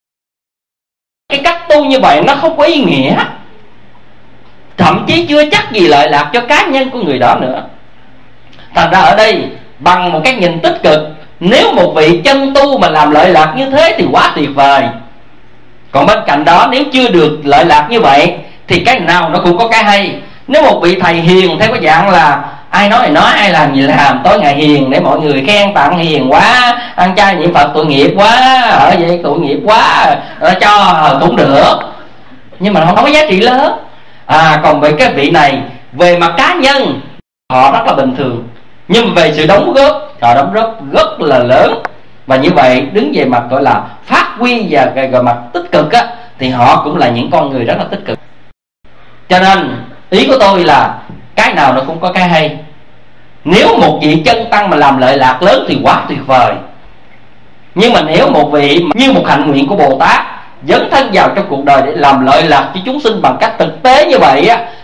Cái cách tu như vậy nó không có ý nghĩa, thậm chí chưa chắc gì lợi lạc cho cá nhân của người đó nữa. Thành ra ở đây bằng một cái nhìn tích cực, nếu một vị chân tu mà làm lợi lạc như thế thì quá tuyệt vời. Còn bên cạnh đó nếu chưa được lợi lạc như vậy thì cái nào nó cũng có cái hay. Nếu một vị thầy hiền theo cái dạng là ai nói thì nói, ai làm gì làm, tối ngày hiền để mọi người khen tặng hiền quá, ăn chay niệm Phật tội nghiệp quá, ở vậy tội nghiệp quá, cho cũng được, nhưng mà nó không có giá trị lớn. Còn về cái vị này, về mặt cá nhân họ rất là bình thường, nhưng mà về sự đóng góp, họ đóng góp rất là lớn. Và như vậy đứng về mặt gọi là phát huy và về mặt tích cực thì họ cũng là những con người rất là tích cực. Cho nên ý của tôi là cái nào nó cũng có cái hay. Nếu một vị chân tăng mà làm lợi lạc lớn thì quá tuyệt vời. Nhưng mà nếu một vị như một hạnh nguyện của Bồ Tát dấn thân vào trong cuộc đời để làm lợi lạc cho chúng sinh bằng cách thực tế như vậy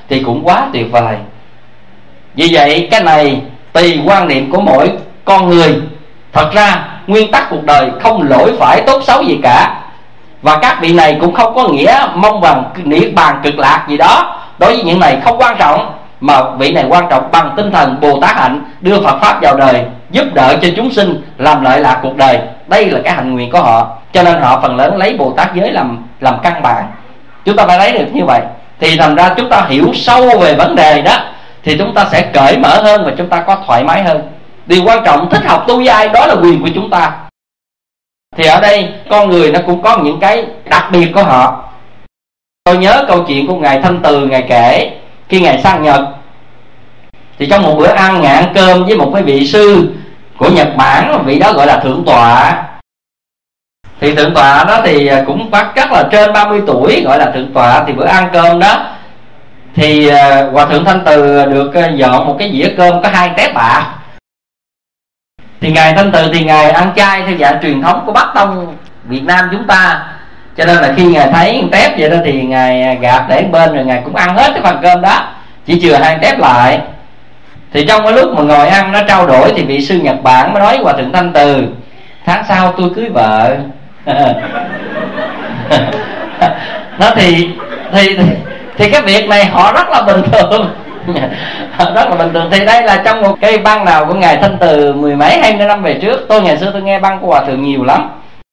thì cũng quá tuyệt vời. Vì vậy cái này tùy quan niệm của mỗi con người. Thật ra nguyên tắc cuộc đời không lỗi phải tốt xấu gì cả, và các vị này cũng không có nghĩa mong bằng niết bàn cực lạc gì đó. Đối với những này không quan trọng, mà vị này quan trọng bằng tinh thần Bồ Tát hạnh, đưa Phật pháp vào đời, giúp đỡ cho chúng sinh, làm lợi lạc cuộc đời. Đây là cái hạnh nguyện của họ, cho nên họ phần lớn lấy Bồ Tát giới làm căn bản. Chúng ta phải lấy được như vậy, thì thành ra chúng ta hiểu sâu về vấn đề đó, thì chúng ta sẽ cởi mở hơn và chúng ta có thoải mái hơn. Điều quan trọng thích học tu với ai đó là quyền của chúng ta. Thì ở đây con người nó cũng có những cái đặc biệt của họ. Tôi nhớ câu chuyện của Ngài Thanh Từ, Ngài kể khi Ngài sang Nhật, thì trong một bữa ăn Ngài ăn cơm với một cái vị sư của Nhật Bản, vị đó gọi là Thượng Tọa. Thì Thượng Tọa đó thì cũng rất là trên 30 tuổi, gọi là Thượng Tọa. Thì bữa ăn cơm đó thì Hòa Thượng Thanh Từ được dọn một cái dĩa cơm có 2 tép bạc. Thì Ngài Thanh Từ thì Ngài ăn chay theo dạng truyền thống của Bắc Tông Việt Nam chúng ta, cho nên là khi Ngài thấy tép vậy đó thì Ngài gạt để bên, rồi Ngài cũng ăn hết cái phần cơm đó, chỉ chừa 2 tép lại. Thì trong cái lúc mà ngồi ăn nó trao đổi, thì vị sư Nhật Bản mới nói Hòa Thượng Thanh Từ, tháng sau tôi cưới vợ. Nó thì cái việc này họ rất là bình thường. Rất là bình thường. Thì đây là trong một cái băng nào của Ngài Thanh Từ 10 mấy 20 năm về trước. Ngày xưa tôi nghe băng của Hòa Thượng nhiều lắm,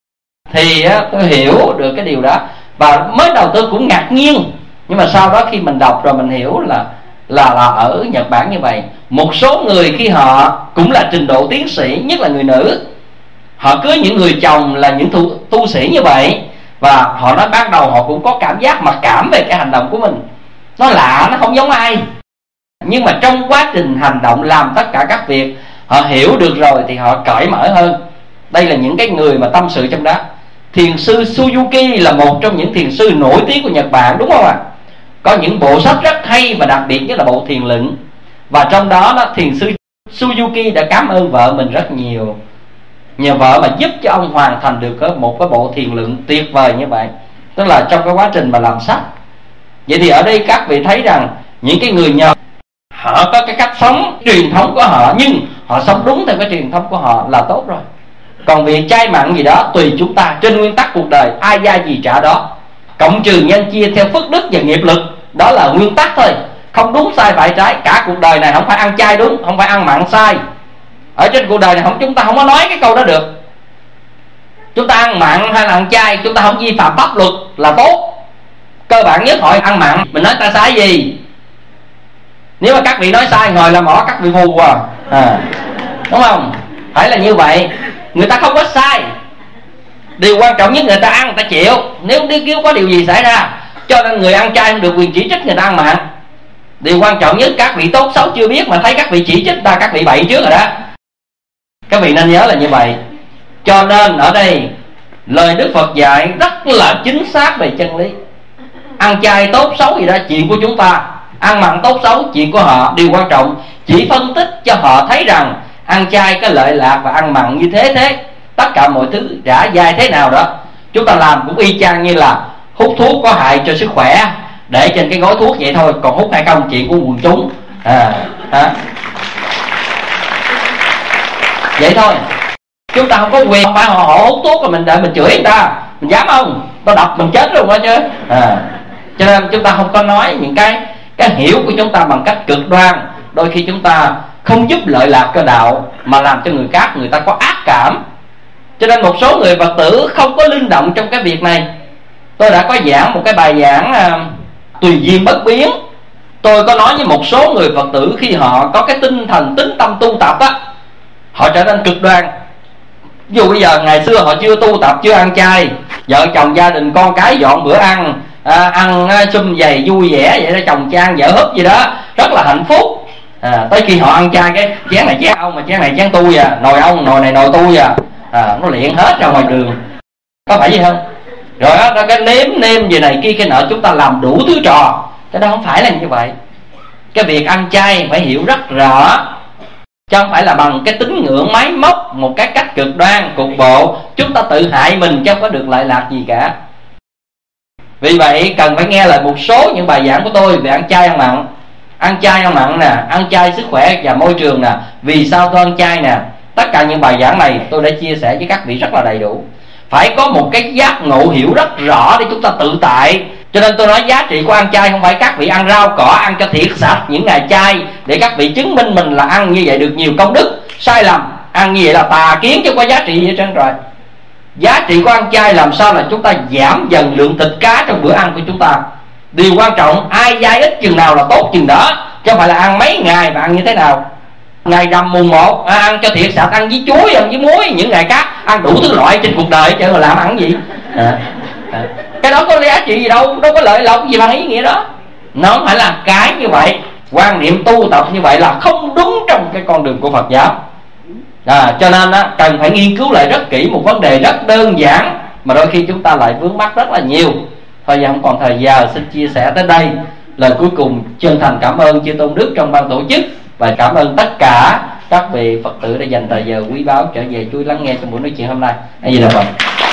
thì tôi hiểu được cái điều đó. Và mới đầu tôi cũng ngạc nhiên, nhưng mà sau đó khi mình đọc rồi mình hiểu là ở Nhật Bản như vậy. Một số người khi họ cũng là trình độ tiến sĩ, nhất là người nữ, họ cưới những người chồng là những tu sĩ như vậy, và họ nói ban đầu họ cũng có cảm giác mặc cảm về cái hành động của mình. Nó lạ, nó không giống ai. Nhưng mà trong quá trình hành động làm tất cả các việc, họ hiểu được rồi thì họ cởi mở hơn. Đây là những cái người mà tâm sự trong đó. Thiền sư Suzuki là một trong những thiền sư nổi tiếng của Nhật Bản, đúng không ạ? Có những bộ sách rất hay, và đặc biệt nhất là bộ Thiền Luận. Và trong đó thiền sư Suzuki đã cảm ơn vợ mình rất nhiều. Nhờ vợ mà giúp cho ông hoàn thành được một cái bộ Thiền Luận tuyệt vời như vậy. Tức là trong cái quá trình mà làm sách. Vậy thì ở đây các vị thấy rằng những cái người Nhật, họ có cái cách sống truyền thống của họ, nhưng họ sống đúng theo cái truyền thống của họ là tốt rồi. Còn việc chay mặn gì đó tùy chúng ta. Trên nguyên tắc cuộc đời ai gia gì trả đó, cộng trừ nhân chia theo phước đức và nghiệp lực. Đó là nguyên tắc thôi, không đúng sai phải trái. Cả cuộc đời này không phải ăn chay đúng, không phải ăn mặn sai. Ở trên cuộc đời này chúng ta không có nói cái câu đó được. Chúng ta ăn mặn hay là ăn chay, chúng ta không vi phạm pháp luật là tốt. Cơ bản nhất hỏi ăn mặn, mình nói ta sai gì? Nếu mà các vị nói sai, ngồi làm mỏ các vị phù đúng không? Phải là như vậy. Người ta không có sai. Điều quan trọng nhất người ta ăn, người ta chịu. Nếu có điều gì xảy ra, cho nên người ăn chay không được quyền chỉ trích người ta ăn mặn. Điều quan trọng nhất các vị tốt xấu chưa biết mà thấy các vị chỉ trích ta, các vị bậy trước rồi đó. Các vị nên nhớ là như vậy. Cho nên ở đây lời Đức Phật dạy rất là chính xác về chân lý. Ăn chay tốt xấu gì đó chuyện của chúng ta, ăn mặn tốt xấu chuyện của họ. Điều quan trọng chỉ phân tích cho họ thấy rằng ăn chay cái lợi lạc và ăn mặn như thế. Tất cả mọi thứ trả dài thế nào đó chúng ta làm cũng y chang như là hút thuốc có hại cho sức khỏe, để trên cái gói thuốc vậy thôi. Còn hút hay không chuyện của quần chúng. Vậy thôi. Chúng ta không có quyền, không phải họ hút thuốc rồi mình đợi mình chửi người ta. Mình dám không? Tôi đập mình chết luôn đó chứ. Cho nên chúng ta không có nói những cái hiểu của chúng ta bằng cách cực đoan. Đôi khi chúng ta không giúp lợi lạc cho đạo, mà làm cho người khác người ta có ác cảm. Cho nên một số người Phật tử không có linh động trong cái việc này. Tôi đã có giảng một cái bài giảng tùy duyên bất biến. Tôi có nói với một số người Phật tử khi họ có cái tinh thần tín tâm tu tập á, họ trở nên cực đoan. Ví dụ bây giờ ngày xưa họ chưa tu tập, chưa ăn chay, vợ chồng gia đình con cái dọn bữa ăn, ăn sum vầy vui vẻ vậy đó, chồng trang vợ húp gì đó rất là hạnh phúc. Tới khi họ ăn chay cái chén này chén ông, mà chén này chén tôi à, nồi ông, nồi này nồi tôi à, nó liệng hết ra ngoài đường. Có phải gì không? Rồi đó, cái nêm gì này kia cái nọ, chúng ta làm đủ thứ trò. Cái đó không phải là như vậy. Cái việc ăn chay phải hiểu rất rõ, chứ không phải là bằng cái tín ngưỡng máy móc, một cái cách cực đoan, cục bộ. Chúng ta tự hại mình chứ không có được lợi lạc gì cả. Vì vậy cần phải nghe lại một số những bài giảng của tôi về ăn chay ăn mặn. Ăn chay ăn mặn nè, ăn chay sức khỏe và môi trường nè, vì sao tôi ăn chay nè. Tất cả những bài giảng này tôi đã chia sẻ với các vị rất là đầy đủ. Phải có một cái giác ngộ hiểu rất rõ để chúng ta tự tại. Cho nên tôi nói giá trị của ăn chay không phải các vị ăn rau cỏ, ăn cho thiệt sạch những ngày chay để các vị chứng minh mình là ăn như vậy được nhiều công đức. Sai lầm, ăn như vậy là tà kiến chứ không có giá trị gì hết trơn rồi. Giá trị của ăn chay làm sao là chúng ta giảm dần lượng thịt cá trong bữa ăn của chúng ta. Điều quan trọng ai dai ít chừng nào là tốt chừng đó, chứ không phải là ăn mấy ngày mà ăn như thế nào. Ngày rằm mùng 1 ăn cho thiệt sạch, ăn với chuối, ăn với muối. Những ngày khác ăn đủ thứ loại trên cuộc đời chứ mà làm ăn gì. Cái đó có giá trị gì đâu, đâu có lợi lộc gì bằng ý nghĩa đó. Nó không phải là cái như vậy. Quan niệm tu tập như vậy là không đúng trong cái con đường của Phật giáo. Cho nên cần phải nghiên cứu lại rất kỹ một vấn đề rất đơn giản mà đôi khi chúng ta lại vướng mắc rất là nhiều. Thôi giờ không còn thời giờ, xin chia sẻ tới đây. Lời cuối cùng chân thành cảm ơn chư tôn đức trong ban tổ chức, và cảm ơn tất cả các vị Phật tử đã dành thời giờ quý báu trở về chú ý lắng nghe trong buổi nói chuyện hôm nay. A Di Đà Phật.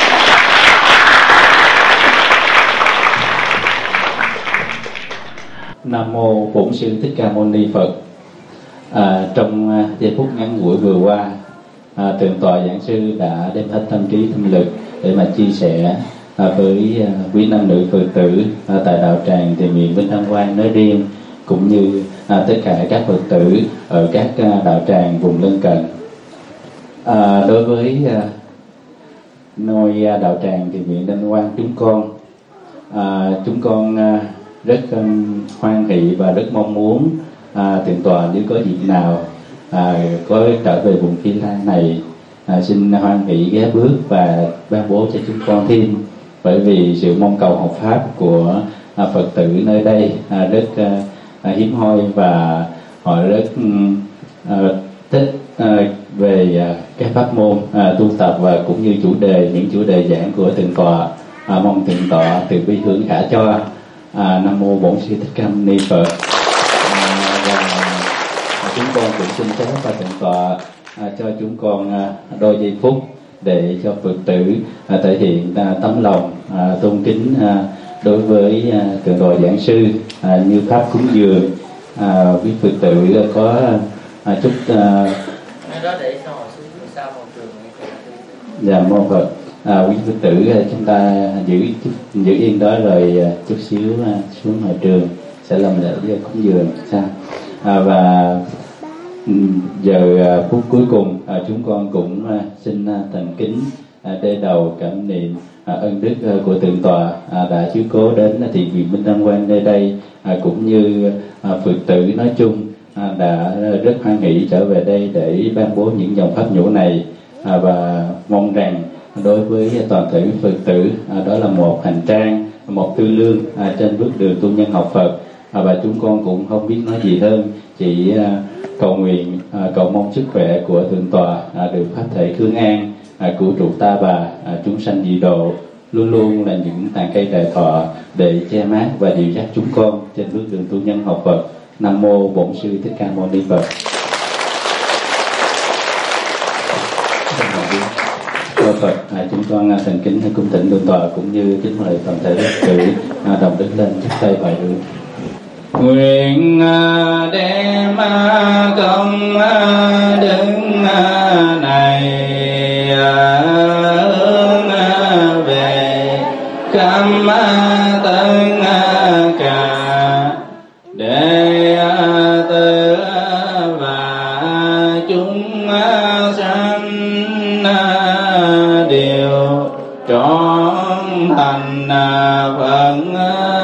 Nam mô Bổn Sư Thích Ca Mâu Ni Phật. Trong giây phút ngắn ngủi vừa qua, Thượng tọa giảng sư đã đem hết tâm trí tâm lực để mà chia sẻ với quý nam nữ Phật tử tại đạo tràng Thiền viện Vinh Thăng Quan nói riêng, cũng như tất cả các Phật tử ở các đạo tràng vùng lân cận. Đối với ngôi đạo tràng Thiền viện Vinh Quan chúng con rất hoan hỷ và rất mong muốn Thượng tọa nếu có dịp nào có trở về vùng Phi Lan này, xin hoan hỷ ghé bước và ban bố cho chúng con thêm, bởi vì sự mong cầu học pháp của Phật tử nơi đây rất hiếm hoi, và họ rất thích về các pháp môn tu tập và cũng như những chủ đề giảng của Thượng tọa. Mong Thượng tọa từ bi hướng khả cho. Nam mô Bổn Sư Thích Ca Mâu Ni Phật. Và chúng con cũng xin phép và Thượng tọa cho chúng con đôi giây phút để cho Phật tử thể hiện tấm lòng tôn kính đối với Thượng tọa giảng sư, như pháp cúng dường. Quý Phật tử có chút dạ mô Phật. Quý Phật tử chúng ta giữ yên đó, rồi chút xíu xuống ngoài trường sẽ làm lễ cúng dường sao. Và giờ phút cuối cùng chúng con cũng xin thành kính đê đầu cảm niệm ân đức của Thượng tọa đã chiếu cố đến Thiền viện Vinh Thăng Quan nơi đây, cũng như Phật tử nói chung đã rất hoan hỷ trở về đây để ban bố những dòng pháp nhũ này, và mong rằng đối với toàn thể Phật tử đó là một hành trang, một tư lương trên bước đường tu nhân học Phật. Và chúng con cũng không biết nói gì hơn, chỉ cầu nguyện, cầu mong sức khỏe của Thượng tọa được pháp thể khương an, cứu trụ ta bà, chúng sanh dị độ, luôn luôn là những tàn cây đại thọ để che mát và dìu dắt chúng con trên bước đường tu nhân học Phật. Nam mô Bổn Sư Thích Ca Mâu Ni Phật. Phật, chúng con thành kính cung thỉnh Thượng tọa cũng như kính mời toàn thể Phật tử đồng đứng lên chắp tay bài đường. Nguyện đem công đức này hướng về khắp tất cả đệ tử và chúng sanh đều trọn thành Phật